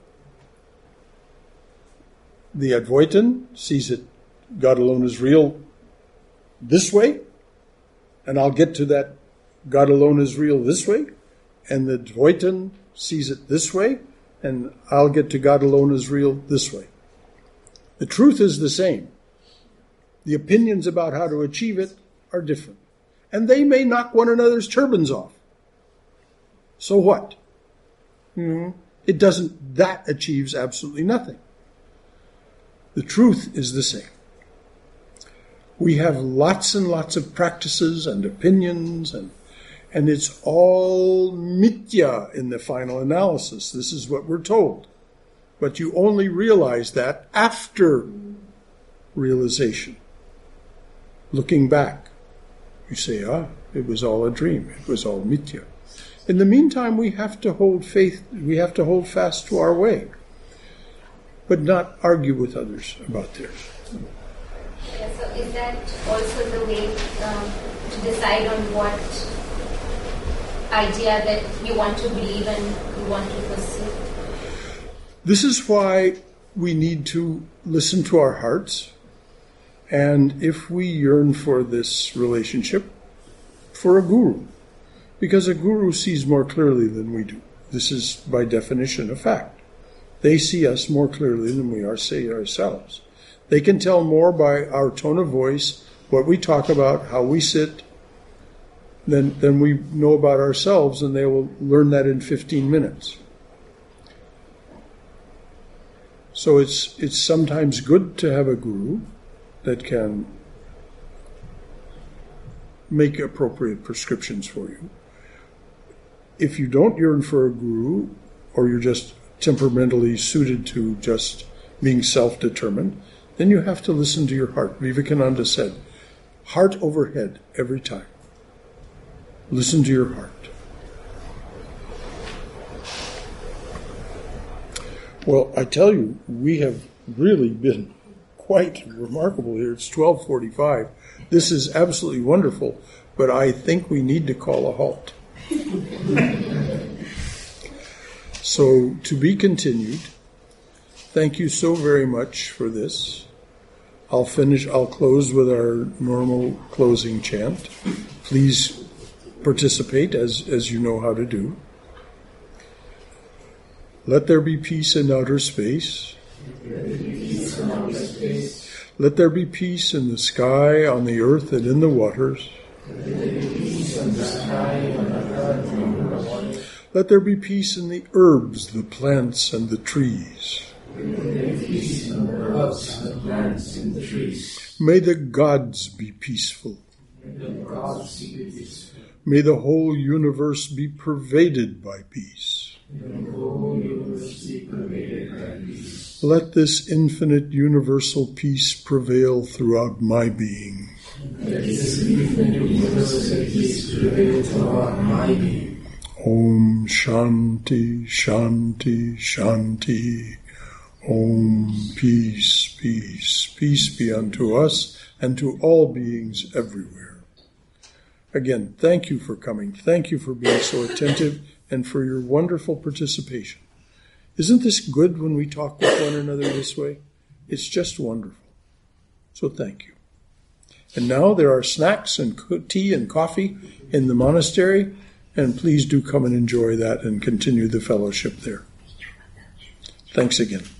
The Advaitin sees it, God alone is real this way, and I'll get to that, God alone is real this way, and the Dvaitin sees it this way, and I'll get to God alone is real this way. The truth is the same. The opinions about how to achieve it are different. And they may knock one another's turbans off. So what? That achieves absolutely nothing. The truth is the same. We have lots and lots of practices and opinions, and it's all mithya in the final analysis. This is what we're told. But you only realize that after realization. Looking back, you say, it was all a dream. It was all mithya. In the meantime, we have to hold faith. We have to hold fast to our way, but not argue with others about theirs. Yeah, so is that also the way to decide on what idea that you want to believe and you want to pursue? This is why we need to listen to our hearts, and if we yearn for this relationship, for a guru, because a guru sees more clearly than we do. This is by definition a fact. They see us more clearly than we see ourselves. They can tell more by our tone of voice, what we talk about, how we sit, than we know about ourselves, and they will learn that in 15 minutes. So it's sometimes good to have a guru that can make appropriate prescriptions for you. If you don't yearn for a guru, or you're just temperamentally suited to just being self-determined, then you have to listen to your heart. Vivekananda said, heart over head every time. Listen to your heart. Well, I tell you, we have really been quite remarkable here. It's 12:45. This is absolutely wonderful, but I think we need to call a halt. So, to be continued. Thank you so very much for this. I'll close with our normal closing chant. Please participate as you know how to do. Let there be peace in outer space. Let there be peace in the sky, on the earth, and in the waters. Let there be peace in the herbs, the plants, and the trees. May the gods be peaceful. May the whole universe be pervaded by peace. Let this infinite universal peace prevail throughout my being. Om Shanti, Shanti, Shanti. Om peace, peace, peace be unto us and to all beings everywhere. Again, thank you for coming. Thank you for being so attentive and for your wonderful participation. Isn't this good when we talk with one another this way? It's just wonderful. So thank you. And now there are snacks and tea and coffee in the monastery, and please do come and enjoy that and continue the fellowship there. Thanks again.